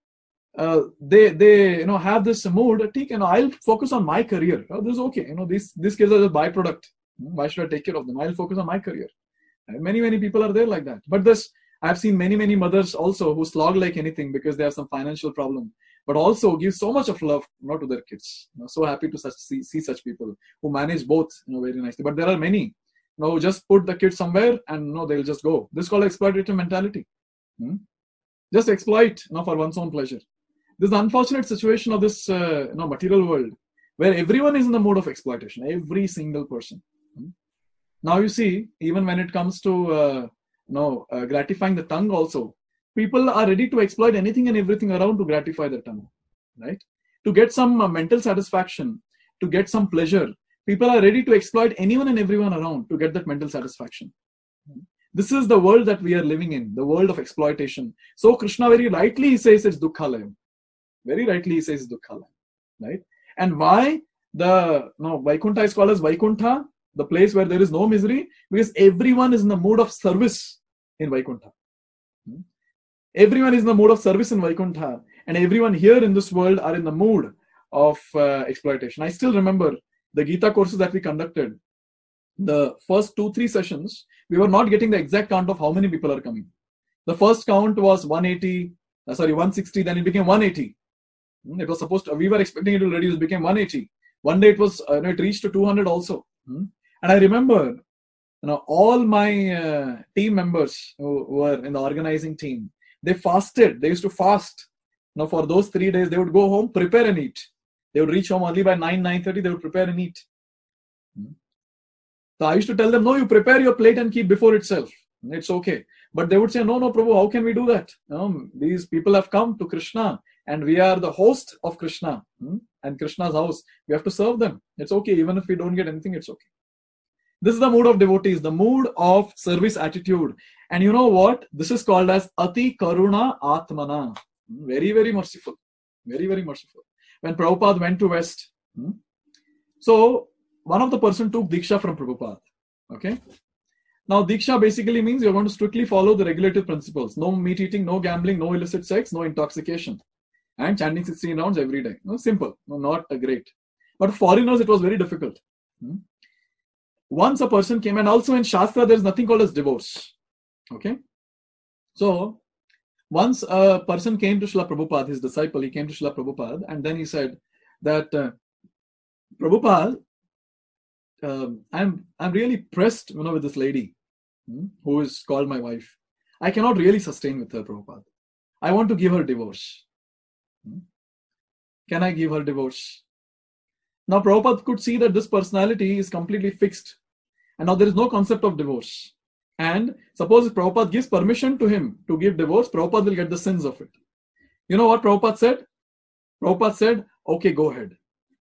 they have this mood. I'll focus on my career. This is okay. These kids are just byproduct. Why should I take care of them? I'll focus on my career. Many people are there like that. But I've seen many mothers also who slog like anything because they have some financial problem, but also give so much of love to their kids. So happy to see such people who manage both very nicely. But there are many who just put the kids somewhere and they'll just go. This is called exploitative mentality. Just exploit for one's own pleasure. This is the unfortunate situation of this material world where everyone is in the mode of exploitation, every single person. Now you see, even when it comes to gratifying the tongue also, people are ready to exploit anything and everything around to gratify their tongue, right? To get some mental satisfaction, to get some pleasure, people are ready to exploit anyone and everyone around to get that mental satisfaction. This is the world that we are living in, the world of exploitation. So Krishna very rightly says it's Dukkhalayam. Very rightly he says it's Dukkhalayam, right? And why Vaikuntha is called as Vaikuntha, the place where there is no misery? Because everyone is in the mood of service in Vaikuntha. Everyone is in the mood of service in Vaikuntha, and everyone here in this world are in the mood of exploitation. I still remember the Gita courses that we conducted. The first 2-3 sessions, we were not getting the exact count of how many people are coming. The first count was 160, then it became 180. It was supposed to, we were expecting it to reduce, it became 180. One day it was, it reached to 200 also. And I remember, all my team members who were in the organizing team, they fasted. They used to fast. For those 3 days, they would go home, prepare and eat. They would reach home only by 9:30. They would prepare and eat. So I used to tell them, no, you prepare your plate and keep before itself. It's okay. But they would say, no, Prabhu, how can we do that? These people have come to Krishna and we are the host of Krishna and Krishna's house. We have to serve them. It's okay. Even if we don't get anything, it's okay. This is the mood of devotees, the mood of service attitude. And you know what? This is called as Ati Karuna Atmana. Very, very merciful. Very, very merciful. When Prabhupada went to West, so one of the person took Diksha from Prabhupada. Okay. Now, Diksha basically means you're going to strictly follow the regulative principles. No meat eating, no gambling, no illicit sex, no intoxication. And chanting 16 rounds every day. Simple. Not great. But for foreigners, it was very difficult. Once a person came, and also in Shastra, there's nothing called as divorce. Okay. So, once a person came to Srila Prabhupada, his disciple, he came to Srila Prabhupada, and then he said that, Prabhupada, I'm really pressed, with this lady who is called my wife. I cannot really sustain with her, Prabhupada. I want to give her divorce. Can I give her divorce? Now, Prabhupada could see that this personality is completely fixed. And now there is no concept of divorce. And suppose if Prabhupada gives permission to him to give divorce, Prabhupada will get the sins of it. You know what Prabhupada said? Prabhupada said, okay, go ahead.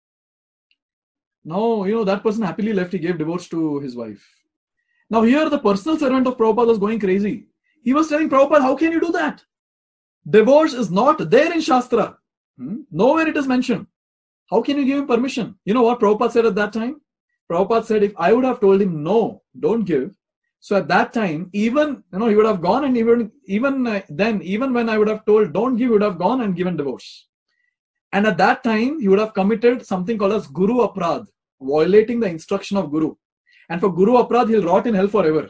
Now, that person happily left. He gave divorce to his wife. Now here the personal servant of Prabhupada was going crazy. He was telling Prabhupada, how can you do that? Divorce is not there in Shastra. Nowhere it is mentioned. How can you give him permission? You know what Prabhupada said at that time? Prabhupada said, if I would have told him, no, don't give. So at that time, even, he would have gone, and even when I would have told, don't give, he would have gone and given divorce. And at that time, he would have committed something called as Guru Aprad, violating the instruction of Guru. And for Guru Aprad, he'll rot in hell forever.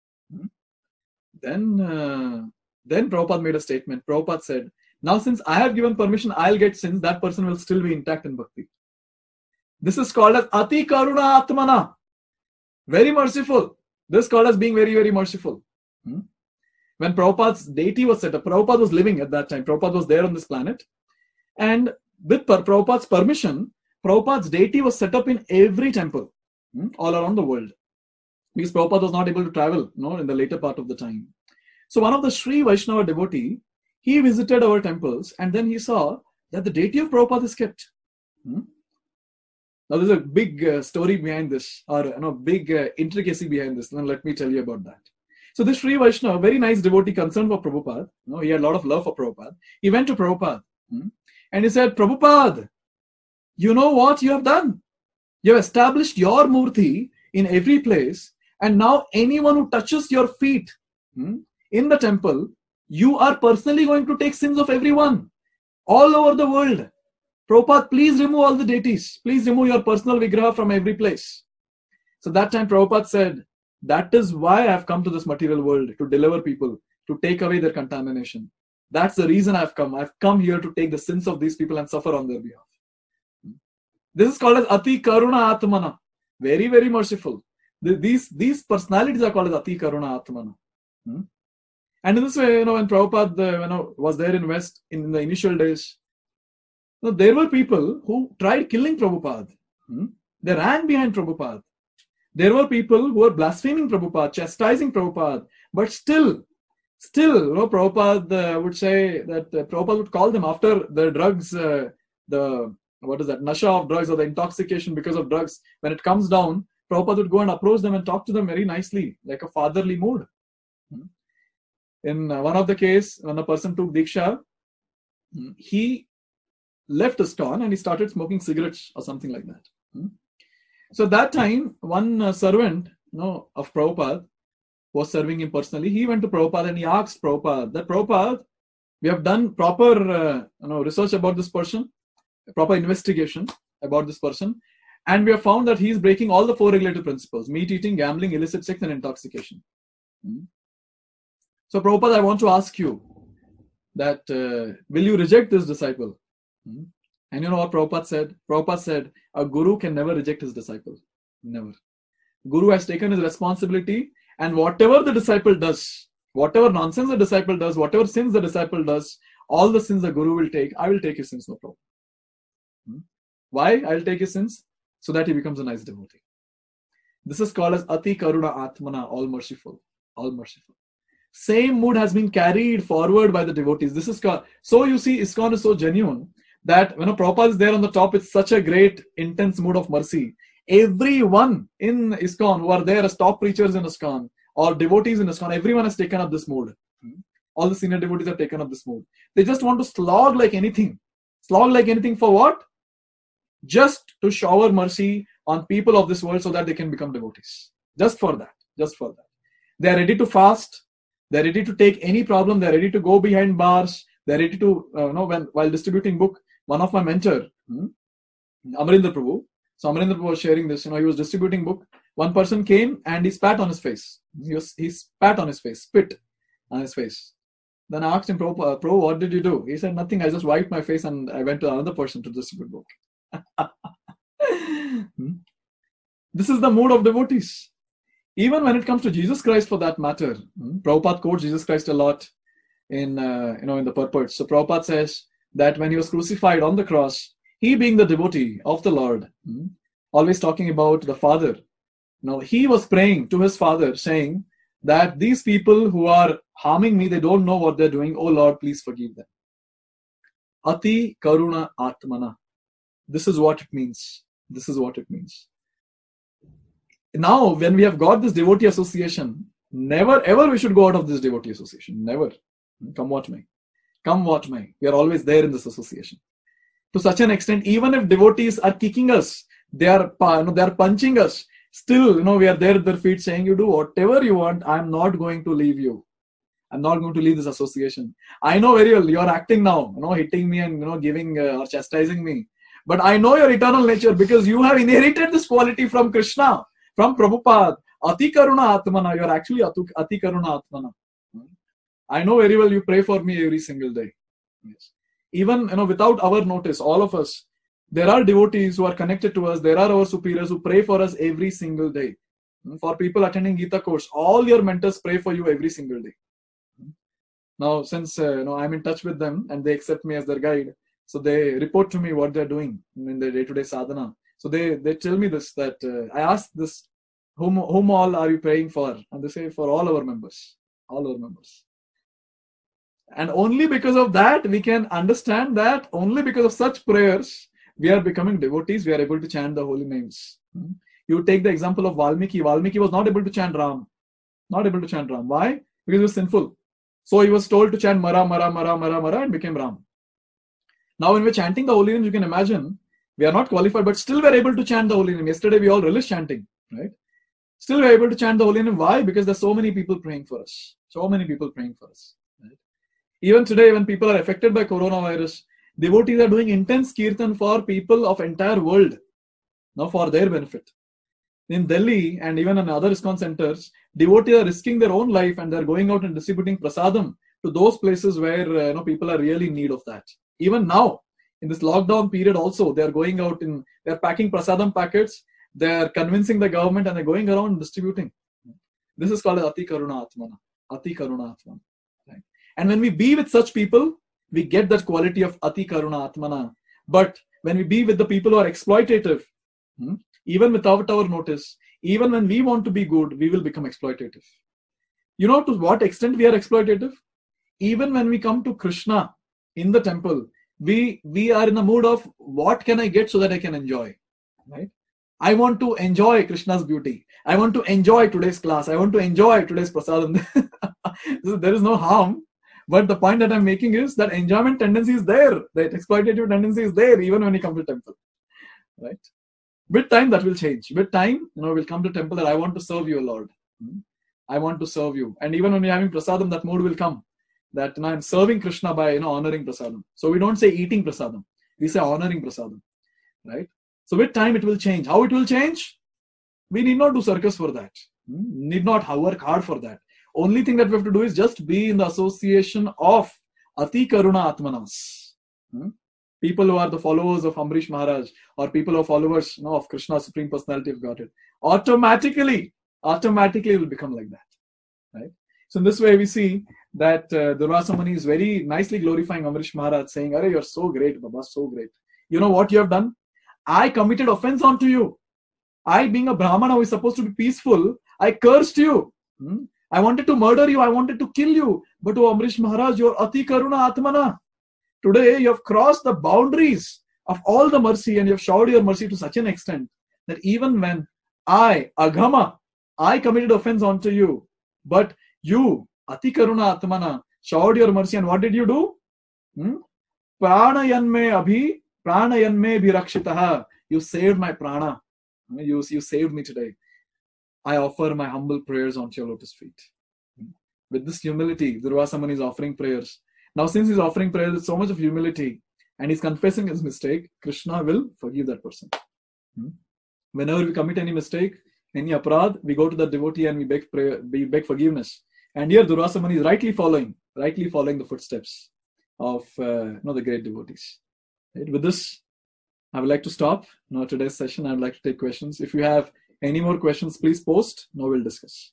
Then Prabhupada made a statement. Prabhupada said, now since I have given permission, I'll get sins, that person will still be intact in bhakti. This is called as Ati Karuna Atmana. Very merciful. This is called as being very, very merciful. When Prabhupada's deity was set up, Prabhupada was living at that time. Prabhupada was there on this planet. And with Prabhupada's permission, Prabhupada's deity was set up in every temple all around the world. Because Prabhupada was not able to travel in the later part of the time. So one of the Sri Vaishnava devotee, he visited our temples, and then he saw that the deity of Prabhupada is kept. Now there's a big story behind this, or big intricacy behind this. Then let me tell you about that. So this Sri Vaishnava, very nice devotee concerned for Prabhupada, he had a lot of love for Prabhupada. He went to Prabhupada and he said, Prabhupada, you know what you have done? You have established your murti in every place, and now anyone who touches your feet in the temple, you are personally going to take sins of everyone all over the world. Prabhupada, please remove all the deities. Please remove your personal vigraha from every place. So that time Prabhupada said, that is why I have come to this material world, to deliver people, to take away their contamination. That's the reason I've come. I've come here to take the sins of these people and suffer on their behalf. This is called as Ati Karuna Atmana. Very, very merciful. These personalities are called as Ati Karuna Atmana. And in this way, when Prabhupada was there in West in the initial days, there were people who tried killing Prabhupada. They ran behind Prabhupada. There were people who were blaspheming Prabhupada, chastising Prabhupada. But still, Prabhupada would say that Prabhupada would call them after the drugs, nasha of drugs or the intoxication because of drugs. When it comes down, Prabhupada would go and approach them and talk to them very nicely, like a fatherly mood. In one of the case, when a person took Diksha, he left ISKCON and he started smoking cigarettes or something like that. So that time, one servant of Prabhupada was serving him personally. He went to Prabhupada and he asked Prabhupada that, Prabhupada, we have done proper research about this person, proper investigation about this person, and we have found that he is breaking all the 4 regulative principles: meat eating, gambling, illicit sex, and intoxication. So Prabhupada, I want to ask you that will you reject this disciple? And you know what Prabhupada said? Prabhupada said, a guru can never reject his disciple. Never. Guru has taken his responsibility, and whatever the disciple does, whatever nonsense the disciple does, whatever sins the disciple does, all the sins the guru will take, I will take his sins, no problem. Why? I will take his sins? So that he becomes a nice devotee. This is called as Ati Karuna Atmana, all merciful. All merciful. Same mood has been carried forward by the devotees. This is called, so you see, ISKCON is so genuine that when Prabhupada is there on the top, it's such a great, intense mood of mercy. Everyone in ISKCON who are there as top preachers in ISKCON or devotees in ISKCON, everyone has taken up this mood. All the senior devotees have taken up this mood. They just want to slog like anything. Slog like anything for what? Just to shower mercy on people of this world so that they can become devotees. Just for that. Just for that. They are ready to fast. They're ready to take any problem. They're ready to go behind bars. They're ready to, while distributing book, one of my mentor, Amarendra Prabhu. So Amarendra Prabhu was sharing this. He was distributing book. One person came and he spat on his face. He spat on his face, spit on his face. Then I asked him, Prabhu, what did you do? He said, nothing. I just wiped my face and I went to another person to distribute book. This is the mood of devotees. Even when it comes to Jesus Christ, for that matter, Prabhupada quotes Jesus Christ a lot in the purports. So Prabhupada says that when he was crucified on the cross, he being the devotee of the Lord, always talking about the Father, he was praying to his Father, saying that these people who are harming me, they don't know what they're doing. Oh Lord, please forgive them. Ati Karuna Atmana. This is what it means. This is what it means. Now, when we have got this devotee association, never ever we should go out of this devotee association. Never. Come what may. Come what may. We are always there in this association. To such an extent, even if devotees are kicking us, They are punching us. Still, we are there at their feet saying, you do whatever you want. I'm not going to leave you. I'm not going to leave this association. I know very well you're acting now, hitting me and giving or chastising me. But I know your eternal nature because you have inherited this quality from Krishna, from Prabhupada. Ati Karuna Atmana. You're actually Ati Karuna Atmana. I know very well you pray for me every single day. Yes. Even without our notice, all of us, there are devotees who are connected to us. There are our superiors who pray for us every single day. For people attending Gita course, all your mentors pray for you every single day. Now, since I'm in touch with them and they accept me as their guide, so they report to me what they're doing in their day-to-day sadhana. So they tell me this, that I ask this, whom all are you praying for? And they say, for all our members. And only because of that, we can understand that only because of such prayers, we are becoming devotees, we are able to chant the holy names. You take the example of Valmiki. Valmiki was not able to chant Ram. Why? Because he was sinful. So he was told to chant Mara, Mara, Mara, Mara, Mara and became Ram. Now when we're chanting the holy names, you can imagine, we are not qualified, but still we're able to chant the holy name. Yesterday we all relished chanting, right? Still we're able to chant the holy name. Why? Because there's so many people praying for us. Right? Even today, when people are affected by coronavirus, devotees are doing intense kirtan for people of entire world, for their benefit. In Delhi and even in other ISKCON centers, devotees are risking their own life and they're going out and distributing prasadam to those places where people are really in need of that. Even now, in this lockdown period also, they're going out they're packing prasadam packets, they're convincing the government and they're going around and distributing. This is called Ati Karuna Atmana. Right? And when we be with such people, we get that quality of Ati Karuna Atmana. But when we be with the people who are exploitative, even without our notice, even when we want to be good, we will become exploitative. To what extent we are exploitative? Even when we come to Krishna in the temple, we are in the mood of what can I get so that I can enjoy, right? I want to enjoy Krishna's beauty. I want to enjoy today's class. I want to enjoy today's prasadam. There is no harm. But the point that I'm making is that enjoyment tendency is there. That exploitative tendency is there even when you come to temple, right? With time, that will change. With time, we'll come to temple that I want to serve you, Lord. I want to serve you. And even when you're having prasadam, that mood will come. That I'm serving Krishna by, honoring prasadam. So we don't say eating prasadam. We say honoring prasadam. Right? So with time, it will change. How it will change? We need not do circus for that. Need not work hard for that. Only thing that we have to do is just be in the association of Ati Karuna Atmanas. People who are the followers of Amrish Maharaj or people who are followers of Krishna, Supreme Personality of Godhead, automatically will become like that. Right? So in this way, we see that Durvasa Muni is very nicely glorifying Amrish Maharaj, saying, "Arey, you're so great, Baba, so great. You know what you have done? I committed offense onto you. I, being a Brahmana who is supposed to be peaceful, I cursed you. I wanted to murder you. I wanted to kill you. But oh Amrish Maharaj, you're Ati Karuna Atmana. Today, you have crossed the boundaries of all the mercy and you have showered your mercy to such an extent that even when I, Aghama, I committed offense onto you, but you, Ati Karuna Atmana, showered your mercy, and what did you do? Pranayanme bhirakshitaha. You saved my prana. You saved me today. I offer my humble prayers onto your lotus feet. With this humility, Durvasa Muni is offering prayers. Now, since he's offering prayers with so much of humility and he's confessing his mistake, Krishna will forgive that person. Whenever we commit any mistake, any aparadh, we go to the devotee and we beg forgiveness. And here Durvasa Muni is rightly following the footsteps of the great devotees. Right? With this, I would like to stop today's session. I would like to take questions. If you have any more questions, please post. Now we'll discuss.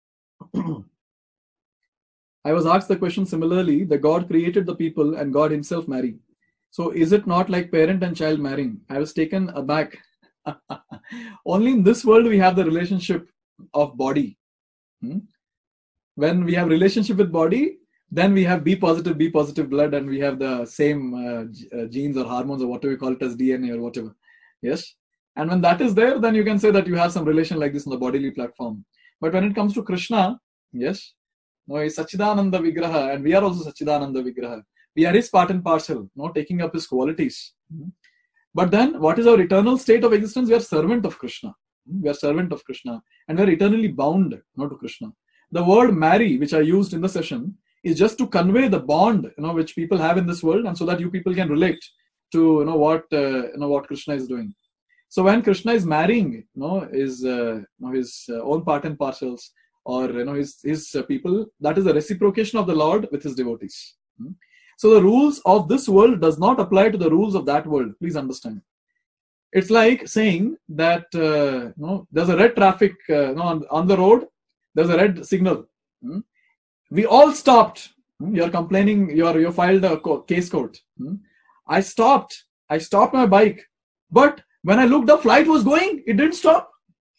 I was asked the question similarly, that God created the people and God himself marry. So is it not like parent and child marrying? I was taken aback. Only in this world we have the relationship of body. When we have relationship with body, then we have B positive blood and we have the same genes or hormones or whatever we call it as DNA or whatever. Yes. And when that is there, then you can say that you have some relation like this on the bodily platform. But when it comes to Krishna, yes, no, he's Sachidananda Vigraha and we are also Sachidananda Vigraha. We are his part and parcel, taking up his qualities. But then what is our eternal state of existence? We are servant of Krishna. We are servant of Krishna, and we are eternally bound, not to Krishna. The word marry, which I used in the session, is just to convey the bond, which people have in this world, and so that you people can relate to what Krishna is doing. So when Krishna is marrying, his own part and parcels, or his people, that is the reciprocation of the Lord with his devotees. So the rules of this world does not apply to the rules of that world. Please understand. It's like saying that there's a red traffic on the road. There's a red signal. We all stopped. You're complaining. You filed a case court. I stopped my bike, but when I looked up, flight was going. It didn't stop.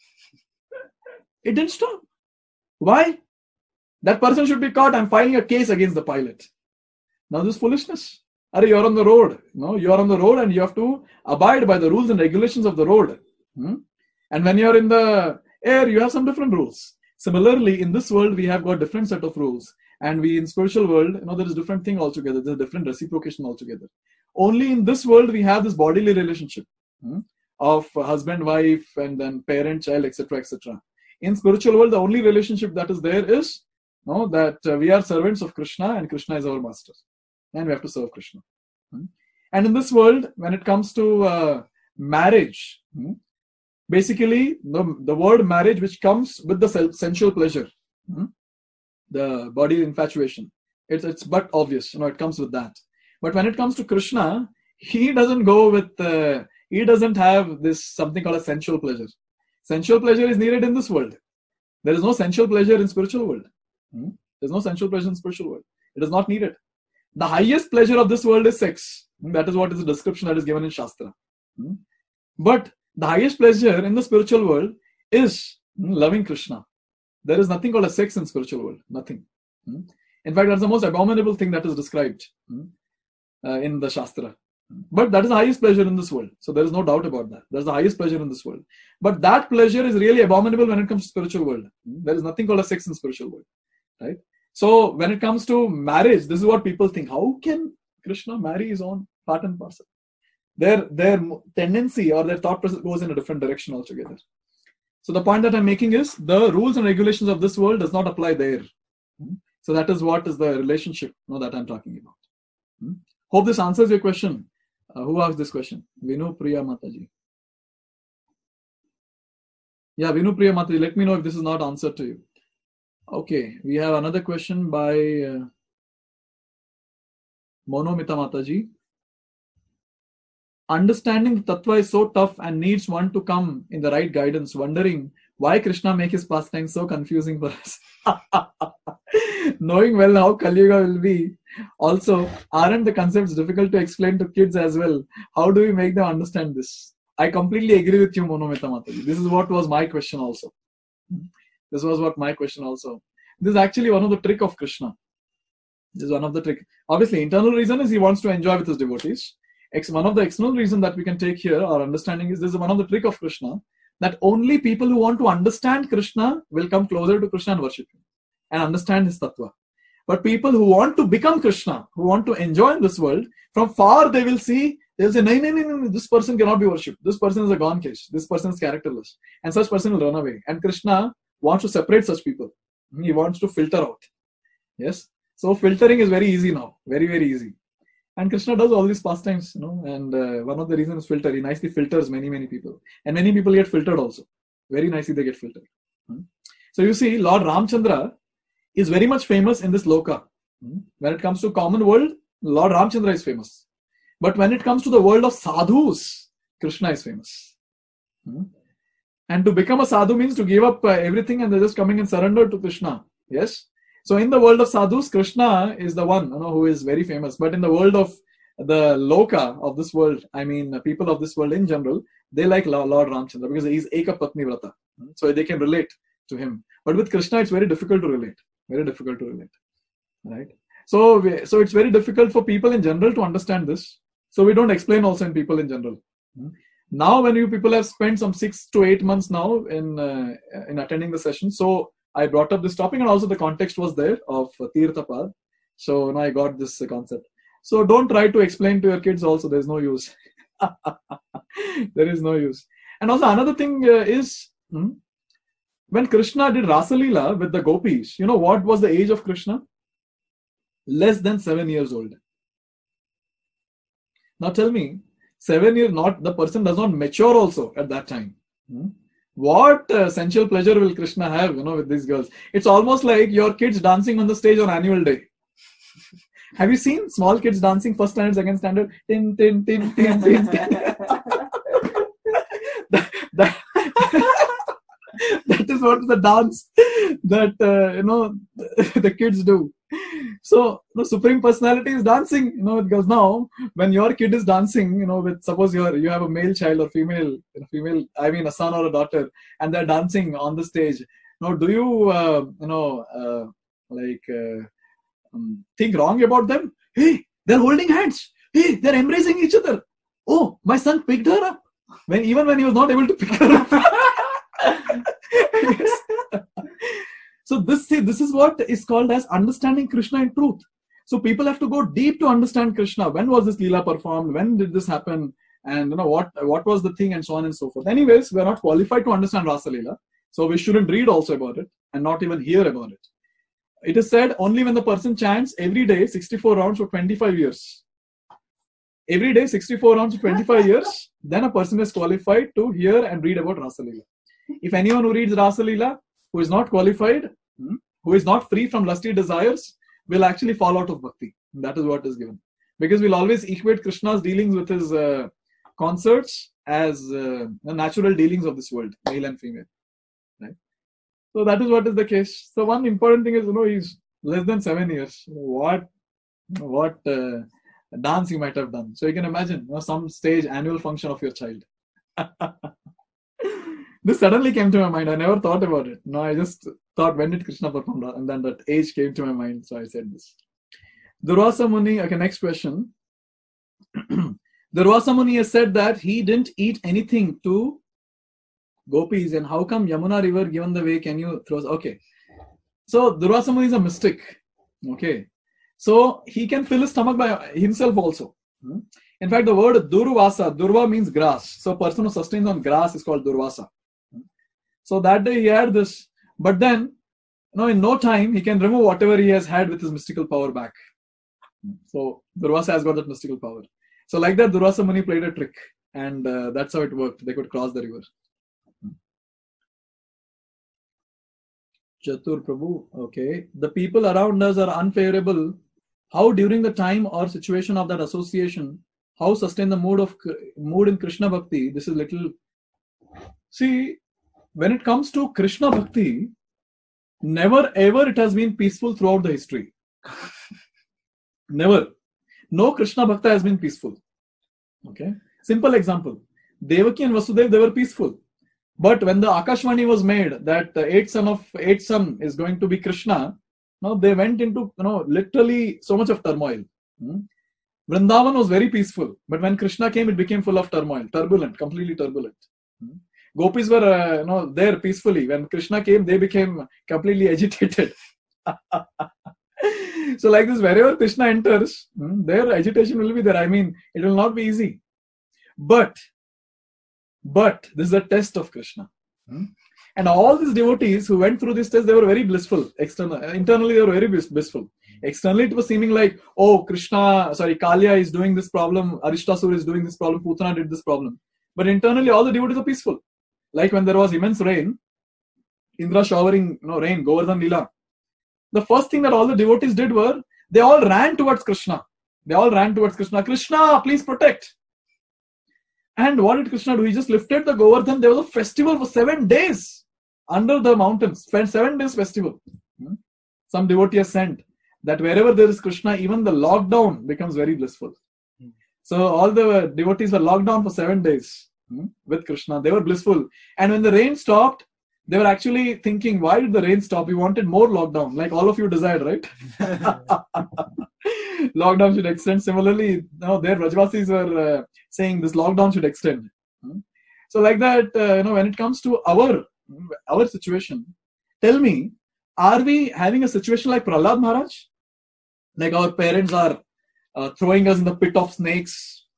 It didn't stop. Why? That person should be caught. I'm filing a case against the pilot. Now this foolishness. You're on the road. You're on the road and you have to abide by the rules and regulations of the road. And when you're in the air, you have some different rules. Similarly, in this world, we have got different set of rules. And we in spiritual world, there is different thing altogether. There's a different reciprocation altogether. Only in this world, we have this bodily relationship of husband, wife, and then parent, child, etc., etc. In spiritual world, the only relationship that is there is that we are servants of Krishna and Krishna is our master. And we have to serve Krishna. And in this world, when it comes to marriage, basically the word marriage, which comes with the sensual pleasure, the body infatuation, it's but obvious, it comes with that. But when it comes to Krishna, he doesn't go with, he doesn't have this something called a sensual pleasure. Sensual pleasure is needed in this world. There is no sensual pleasure in spiritual world. There's no sensual pleasure in spiritual world. It is not needed. The highest pleasure of this world is sex. That is what is the description that is given in Shastra. But the highest pleasure in the spiritual world is loving Krishna. There is nothing called a sex in spiritual world. Nothing. In fact, that's the most abominable thing that is described in the Shastra. But that is the highest pleasure in this world. So there is no doubt about that. There's the highest pleasure in this world. But that pleasure is really abominable when it comes to spiritual world. There is nothing called a sex in spiritual world. Right? So when it comes to marriage, this is what people think. How can Krishna marry his own part and parcel? Their tendency or their thought process goes in a different direction altogether. So the point that I'm making is the rules and regulations of this world does not apply there. So that is what is the relationship that I'm talking about. Hope this answers your question. Who asked this question? Vinu Priya Mataji. Yeah, Vinu Priya Mataji, let me know if this is not answered to you. Okay, we have another question by Monomita Mataji. Understanding the Tattva is so tough and needs one to come in the right guidance, wondering why Krishna make his pastime so confusing for us. Knowing well how Kali Yuga will be, also, aren't the concepts difficult to explain to kids as well? How do we make them understand this? I completely agree with you, Monomita Mataji. This is what was my question also. This was what my question also. This is actually one of the trick of Krishna. This is one of the trick. Obviously, internal reason is he wants to enjoy with his devotees. One of the external reason that we can take here, our understanding is this is one of the trick of Krishna, that only people who want to understand Krishna will come closer to Krishna and worship him and understand his tattva. But people who want to become Krishna, who want to enjoy in this world, from far they will see, they'll say, no, this person cannot be worshipped. This person is a gone case. This person is characterless. And such person will run away. And Krishna wants to separate such people. He wants to filter out. Yes. So filtering is very easy now. Very, very easy. And Krishna does all these pastimes, and one of the reasons is filter. He nicely filters many, many people. And many people get filtered also. Very nicely they get filtered. So you see, Lord Ramchandra is very much famous in this loka. When it comes to common world, Lord Ramchandra is famous. But when it comes to the world of sadhus, Krishna is famous. And to become a sadhu means to give up everything and they're just coming and surrender to Krishna. Yes. So in the world of sadhus, Krishna is the one who is very famous. But in the world of the loka of this world, I mean people of this world in general, they like Lord Ramchandra because he's Eka Patni Vrata. So they can relate to him. But with Krishna, it's very difficult to relate. Very difficult to relate. Right? So it's very difficult for people in general to understand this. So we don't explain also in people in general. Now when you people have spent some 6 to 8 months now in attending the session, so I brought up this topic and also the context was there of Tirthapad. So now I got this concept. So don't try to explain to your kids also, there's no use. There is no use. And also another thing is, when Krishna did Rasa Leela with the gopis, you know what was the age of Krishna? Less than 7 years old. Now tell me, 7 years, not the person does not mature also at that time. What sensual pleasure will Krishna have, with these girls? It's almost like your kids dancing on the stage on annual day. Have you seen small kids dancing first standard, second standard? Tin, tin, tin, tin, tin, tin. that is what the dance that the kids do. So the Supreme Personality is dancing, with girls. Now, when your kid is dancing, with, suppose you have a male child or female, I mean a son or a daughter, and they're dancing on the stage. Now, do you, think wrong about them? Hey, they're holding hands. Hey, they're embracing each other. Oh, my son picked her up. Even when he was not able to pick her up. Yes. So this is what is called as understanding Krishna in truth. So people have to go deep to understand Krishna. When was this Leela performed? When did this happen? And what was the thing, and so on and so forth. Anyways, we are not qualified to understand Rasa Leela. So we shouldn't read also about it and not even hear about it. It is said only when the person chants every day 64 rounds for 25 years. Every day 64 rounds for 25 years, then a person is qualified to hear and read about Rasa Leela. If anyone who reads Rasa Leela, who is not qualified, who is not free from lusty desires, will actually fall out of bhakti. That is what is given. Because we'll always equate Krishna's dealings with his concerts as the natural dealings of this world, male and female. Right? So that is what is the case. So one important thing is, he's less than 7 years. What dance he might have done. So you can imagine, some stage annual function of your child. This suddenly came to my mind. I never thought about it. No, I just thought, when did Krishna perform that? And then that age came to my mind. So I said this. Durvasa Muni, okay, next question. Durvasa Muni has said that he didn't eat anything to gopis. And how come Yamuna river, given the way, can you throw? Okay. So Durvasa Muni is a mystic. Okay. So he can fill his stomach by himself also. In fact, the word Durvasa, Durva means grass. So a person who sustains on grass is called Durvasa. So that day he had this, but then, in no time, he can remove whatever he has had with his mystical power back. So Durvasa has got that mystical power. So like that, Durvasa Muni played a trick, and that's how it worked. They could cross the river. Chatur Prabhu, okay. The people around us are unfavorable. How during the time or situation of that association, how sustain the mood in Krishna Bhakti? This is little. See, when it comes to Krishna Bhakti, never ever it has been peaceful throughout the history. Never. No Krishna Bhakta has been peaceful. Okay. Simple example. Devaki and Vasudev, they were peaceful. But when the Akashvani was made, that the eighth son is going to be Krishna, now they went into, literally so much of turmoil. Vrindavan was very peaceful. But when Krishna came, it became full of turmoil. Turbulent, completely turbulent. Gopis were, there peacefully. When Krishna came, they became completely agitated. So like this, wherever Krishna enters, their agitation will be there. I mean, it will not be easy. But this is a test of Krishna. And all these devotees who went through this test, they were very blissful. Internally, they were very blissful. Externally, it was seeming like, Kalya is doing this problem, Arishtasur is doing this problem, Putana did this problem. But internally, all the devotees are peaceful. Like when there was immense rain, Indra showering rain, Govardhan Leela. The first thing that all the devotees did were, they all ran towards Krishna. Krishna, please protect. And what did Krishna do? He just lifted the Govardhan. There was a festival for 7 days under the mountains. 7 days festival. Some devotee has sent that wherever there is Krishna, even the lockdown becomes very blissful. So all the devotees were locked down for 7 days with Krishna. They were blissful. And when the rain stopped, they were actually thinking, why did the rain stop? We wanted more lockdown, like all of you desired, right? Lockdown should extend. Similarly, their Brajvasis were saying this lockdown should extend. So like that, when it comes to our situation, tell me, are we having a situation like Prahlad Maharaj? Like our parents are throwing us in the pit of snakes,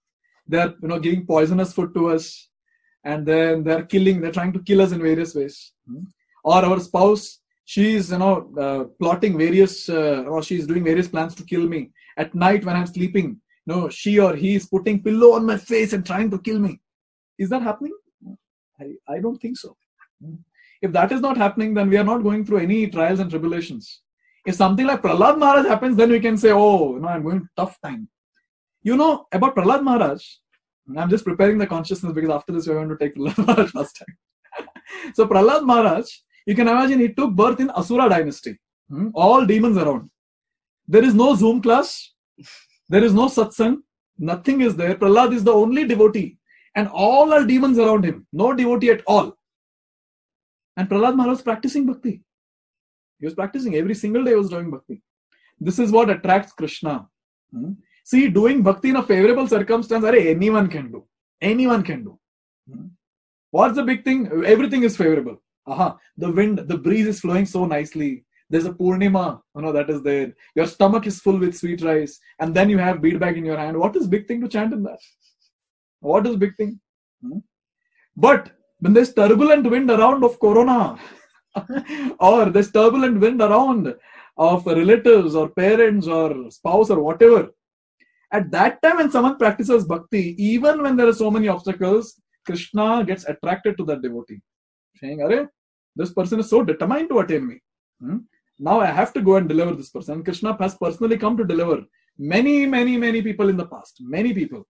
They're giving poisonous food to us, and then they're trying to kill us in various ways. Or our spouse, she's plotting various, or she's doing various plans to kill me at night when I'm sleeping. She or he is putting pillow on my face and trying to kill me. Is that happening? I don't think so. If that is not happening, then we are not going through any trials and tribulations. If something like Prahlad Maharaj happens, then we can say, oh, I'm going tough time. About Prahlad Maharaj, I'm just preparing the consciousness because after this we're going to take Prahlad Maharaj first time. So Prahlad Maharaj, you can imagine he took birth in Asura dynasty. All demons around. There is no Zoom class. There is no satsang. Nothing is there. Prahlad is the only devotee. And all are demons around him. No devotee at all. And Prahlad Maharaj was practicing bhakti. He was practicing. Every single day he was doing bhakti. This is what attracts Krishna. See, doing bhakti in a favorable circumstance, anyone can do. Anyone can do. What's the big thing? Everything is favorable. The wind, the breeze is flowing so nicely. There's a Purnima, that is there. Your stomach is full with sweet rice. And then you have bead bag in your hand. What is big thing to chant in that? What is big thing? But when there's turbulent wind around of Corona, or there's turbulent wind around of relatives or parents or spouse or whatever, at that time when someone practices bhakti, even when there are so many obstacles, Krishna gets attracted to that devotee. Saying, this person is so determined to attain me. Now I have to go and deliver this person. And Krishna has personally come to deliver many, many, many people in the past. Many people.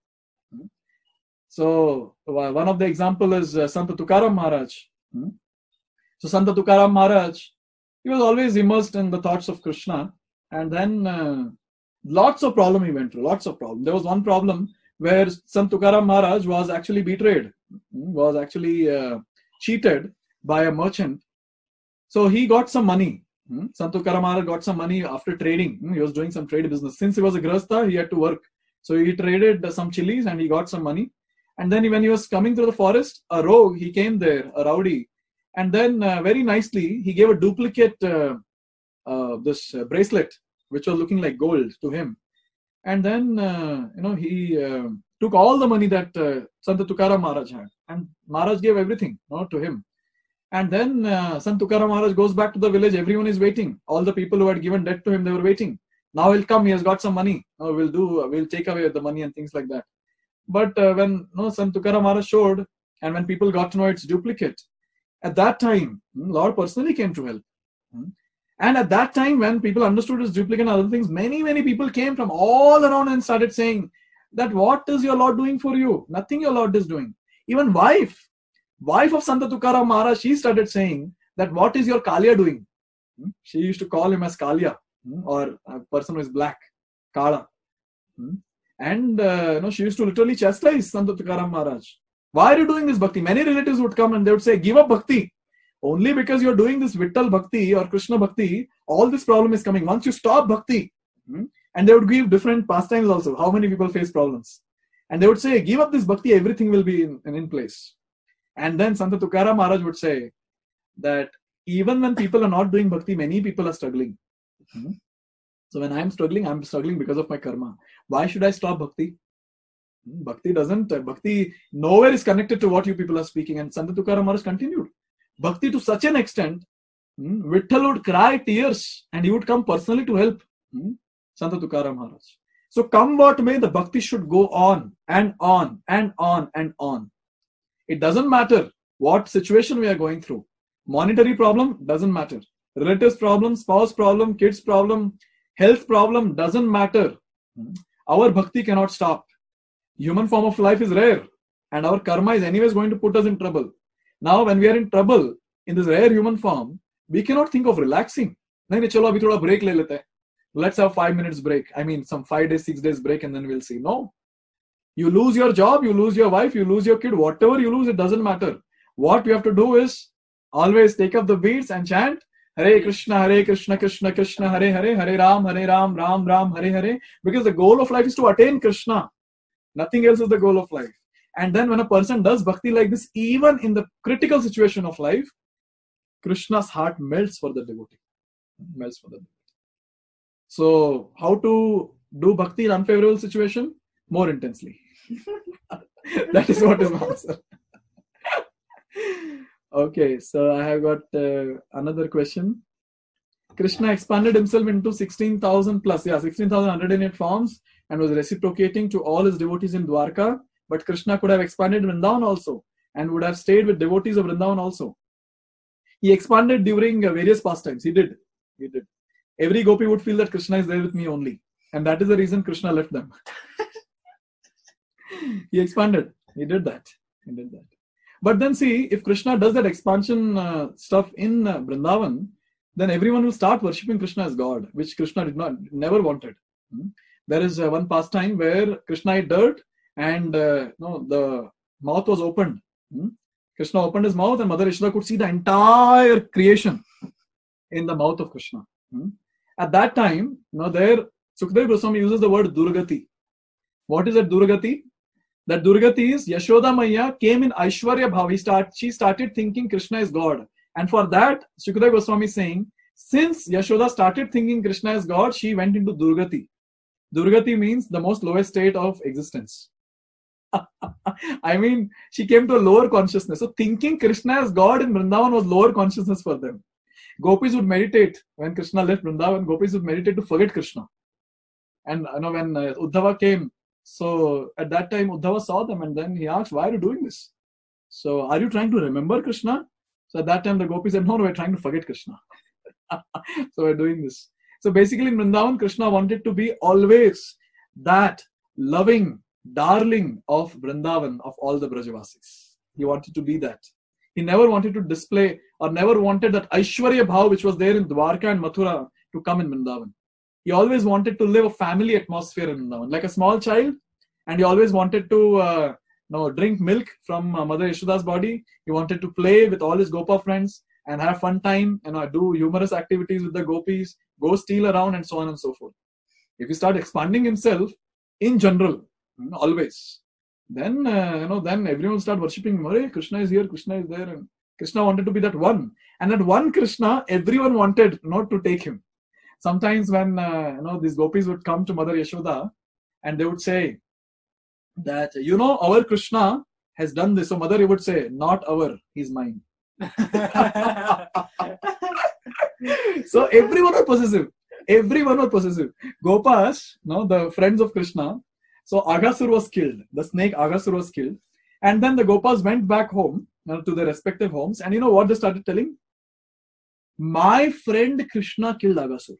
So one of the example is Sant Tukaram Maharaj. So Sant Tukaram Maharaj, he was always immersed in the thoughts of Krishna. And then lots of problem he went through. Lots of problem. There was one problem where Sant Tukaram Maharaj was actually betrayed. Was actually cheated by a merchant. So he got some money. Sant Tukaram Maharaj got some money after trading. He was doing some trade business. Since he was a grahastha, he had to work. So he traded some chilies and he got some money. And then when he was coming through the forest, a rogue, he came there, a rowdy. And then very nicely, he gave a duplicate this bracelet, which was looking like gold to him. And then, he took all the money that Sant Tukaram Maharaj had. And Maharaj gave everything to him. And then Sant Tukaram Maharaj goes back to the village. Everyone is waiting. All the people who had given debt to him, they were waiting. Now he'll come. He has got some money. Now we'll take away the money and things like that. But when Sant Tukaram Maharaj showed, and when people got to know it's duplicate, at that time, Lord personally came to help. And at that time, when people understood it's duplicate and other things, many, many people came from all around and started saying that what is your Lord doing for you? Nothing your Lord is doing. Even wife of Sant Tukaram Maharaj, she started saying that what is your Kalia doing? She used to call him as Kalia, or a person who is black, Kala. And she used to literally chastise Sant Tukaram Maharaj. Why are you doing this bhakti? Many relatives would come and they would say, give up bhakti. Only because you're doing this Vittal bhakti or Krishna bhakti, all this problem is coming. Once you stop bhakti, and they would give different pastimes also. How many people face problems? And they would say, give up this bhakti, everything will be in place. And then Sant Tukaram Maharaj would say that even when people are not doing bhakti, many people are struggling. So when I'm struggling because of my karma. Why should I stop bhakti? Bhakti nowhere is connected to what you people are speaking. And Sant Tukaram Maharaj continued. Bhakti to such an extent, Vitthal would cry tears and he would come personally to help Sant Tukaram Maharaj. So come what may, the bhakti should go on and on and on and on. It doesn't matter what situation we are going through. Monetary problem doesn't matter. Relatives problem, spouse problem, kids problem, health problem doesn't matter. Our bhakti cannot stop. Human form of life is rare and our karma is anyways going to put us in trouble. Now when we are in trouble in this rare human form, we cannot think of relaxing. Let's have 5 minutes break. I mean some 5 days, 6 days break and then we'll see. No. You lose your job, you lose your wife, you lose your kid, whatever you lose, it doesn't matter. What we have to do is always take up the beats and chant Hare Krishna, Krishna Krishna, Hare Hare, Hare Ram, Ram Ram, Hare Hare. Because the goal of life is to attain Krishna. Nothing else is the goal of life. And then when a person does bhakti like this, even in the critical situation of life, Krishna's heart melts for the devotee. Melts for the devotee. So how to do bhakti in unfavorable situation? more intensely. That is what is my answer. Okay, so I have got another question. Krishna expanded himself into 16,000 plus, 16,108 forms and was reciprocating to all his devotees in Dwarka. But Krishna could have expanded Vrindavan also and would have stayed with devotees of Vrindavan also. He expanded during various pastimes. He did. Every gopi would feel that Krishna is there with me only. And that is the reason Krishna left them. He expanded. He did that. But then see, if Krishna does that expansion stuff in Vrindavan, then everyone will start worshipping Krishna as God, which Krishna never wanted. There is one pastime where Krishna ate dirt and the mouth was opened. Krishna opened his mouth and Mother Yashoda could see the entire creation in the mouth of Krishna. At that time, there Sukadeva Goswami uses the word Durgati. What is that Durgati? That Durgati is Yashoda Maya came in Aishwarya Bhav. She started thinking Krishna is God. And for that, Sukadeva Goswami is saying, since Yashoda started thinking Krishna is God, she went into Durgati. Durgati means the most lowest state of existence. I mean, she came to a lower consciousness. So thinking Krishna as God in Vrindavan was lower consciousness for them. Gopis would meditate. When Krishna left Vrindavan, Gopis would meditate to forget Krishna. And when Uddhava came, so at that time Uddhava saw them and then he asked, why are you doing this? So are you trying to remember Krishna? So at that time the Gopis said, no, we're trying to forget Krishna. So we're doing this. So basically in Vrindavan, Krishna wanted to be always that loving darling of Vrindavan, of all the Brajavasis. He wanted to be that. He never wanted to display or never wanted that Aishwarya Bhav which was there in Dwarka and Mathura to come in Vrindavan. He always wanted to live a family atmosphere in Vrindavan, like a small child, and he always wanted to drink milk from Mother Yashoda's body. He wanted to play with all his Gopa friends and have fun time, do humorous activities with the gopis, go steal around and so on and so forth. If he start expanding himself in general, always, then everyone will start worshipping him. Hey, Krishna is here, Krishna is there, and Krishna wanted to be that one. And that one Krishna, everyone wanted not to take him. Sometimes when these gopis would come to Mother Yashoda and they would say that, our Krishna has done this. So Mother would say, not our, he's mine. So everyone was possessive. Gopas, the friends of Krishna. So Aghasur was killed. The snake Aghasur was killed. And then the Gopas went back home to their respective homes. And you know what they started telling? My friend Krishna killed Aghasur.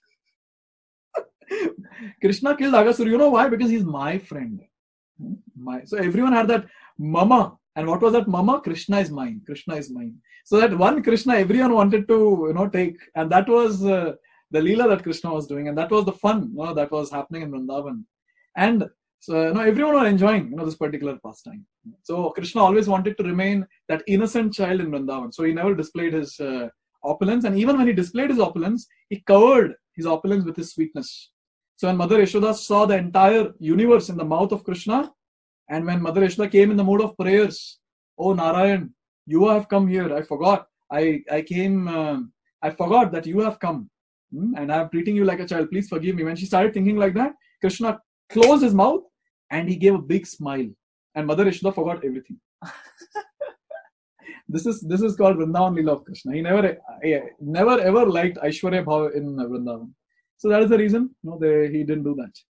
Krishna killed Aghasur. You know why? Because he's my friend. So everyone had that mama. And what was that mama? Krishna is mine. Krishna is mine. So that one Krishna everyone wanted to take. And that was the Leela that Krishna was doing. And that was the fun that was happening in Vrindavan. And so everyone was enjoying this particular pastime. So Krishna always wanted to remain that innocent child in Vrindavan. So he never displayed his opulence. And even when he displayed his opulence, he covered his opulence with his sweetness. So when Mother Yashoda saw the entire universe in the mouth of Krishna, and when Mother Yashoda came in the mood of prayers, oh Narayan, you have come here. I forgot. I forgot that you have come. And I am treating you like a child. Please forgive me. When she started thinking like that, Krishna closed his mouth and he gave a big smile. And Mother Yashoda forgot everything. This is called Vrindavan Leela of Krishna. He never ever liked Aishwarya Bhav in Vrindavan. So that is the reason he didn't do that.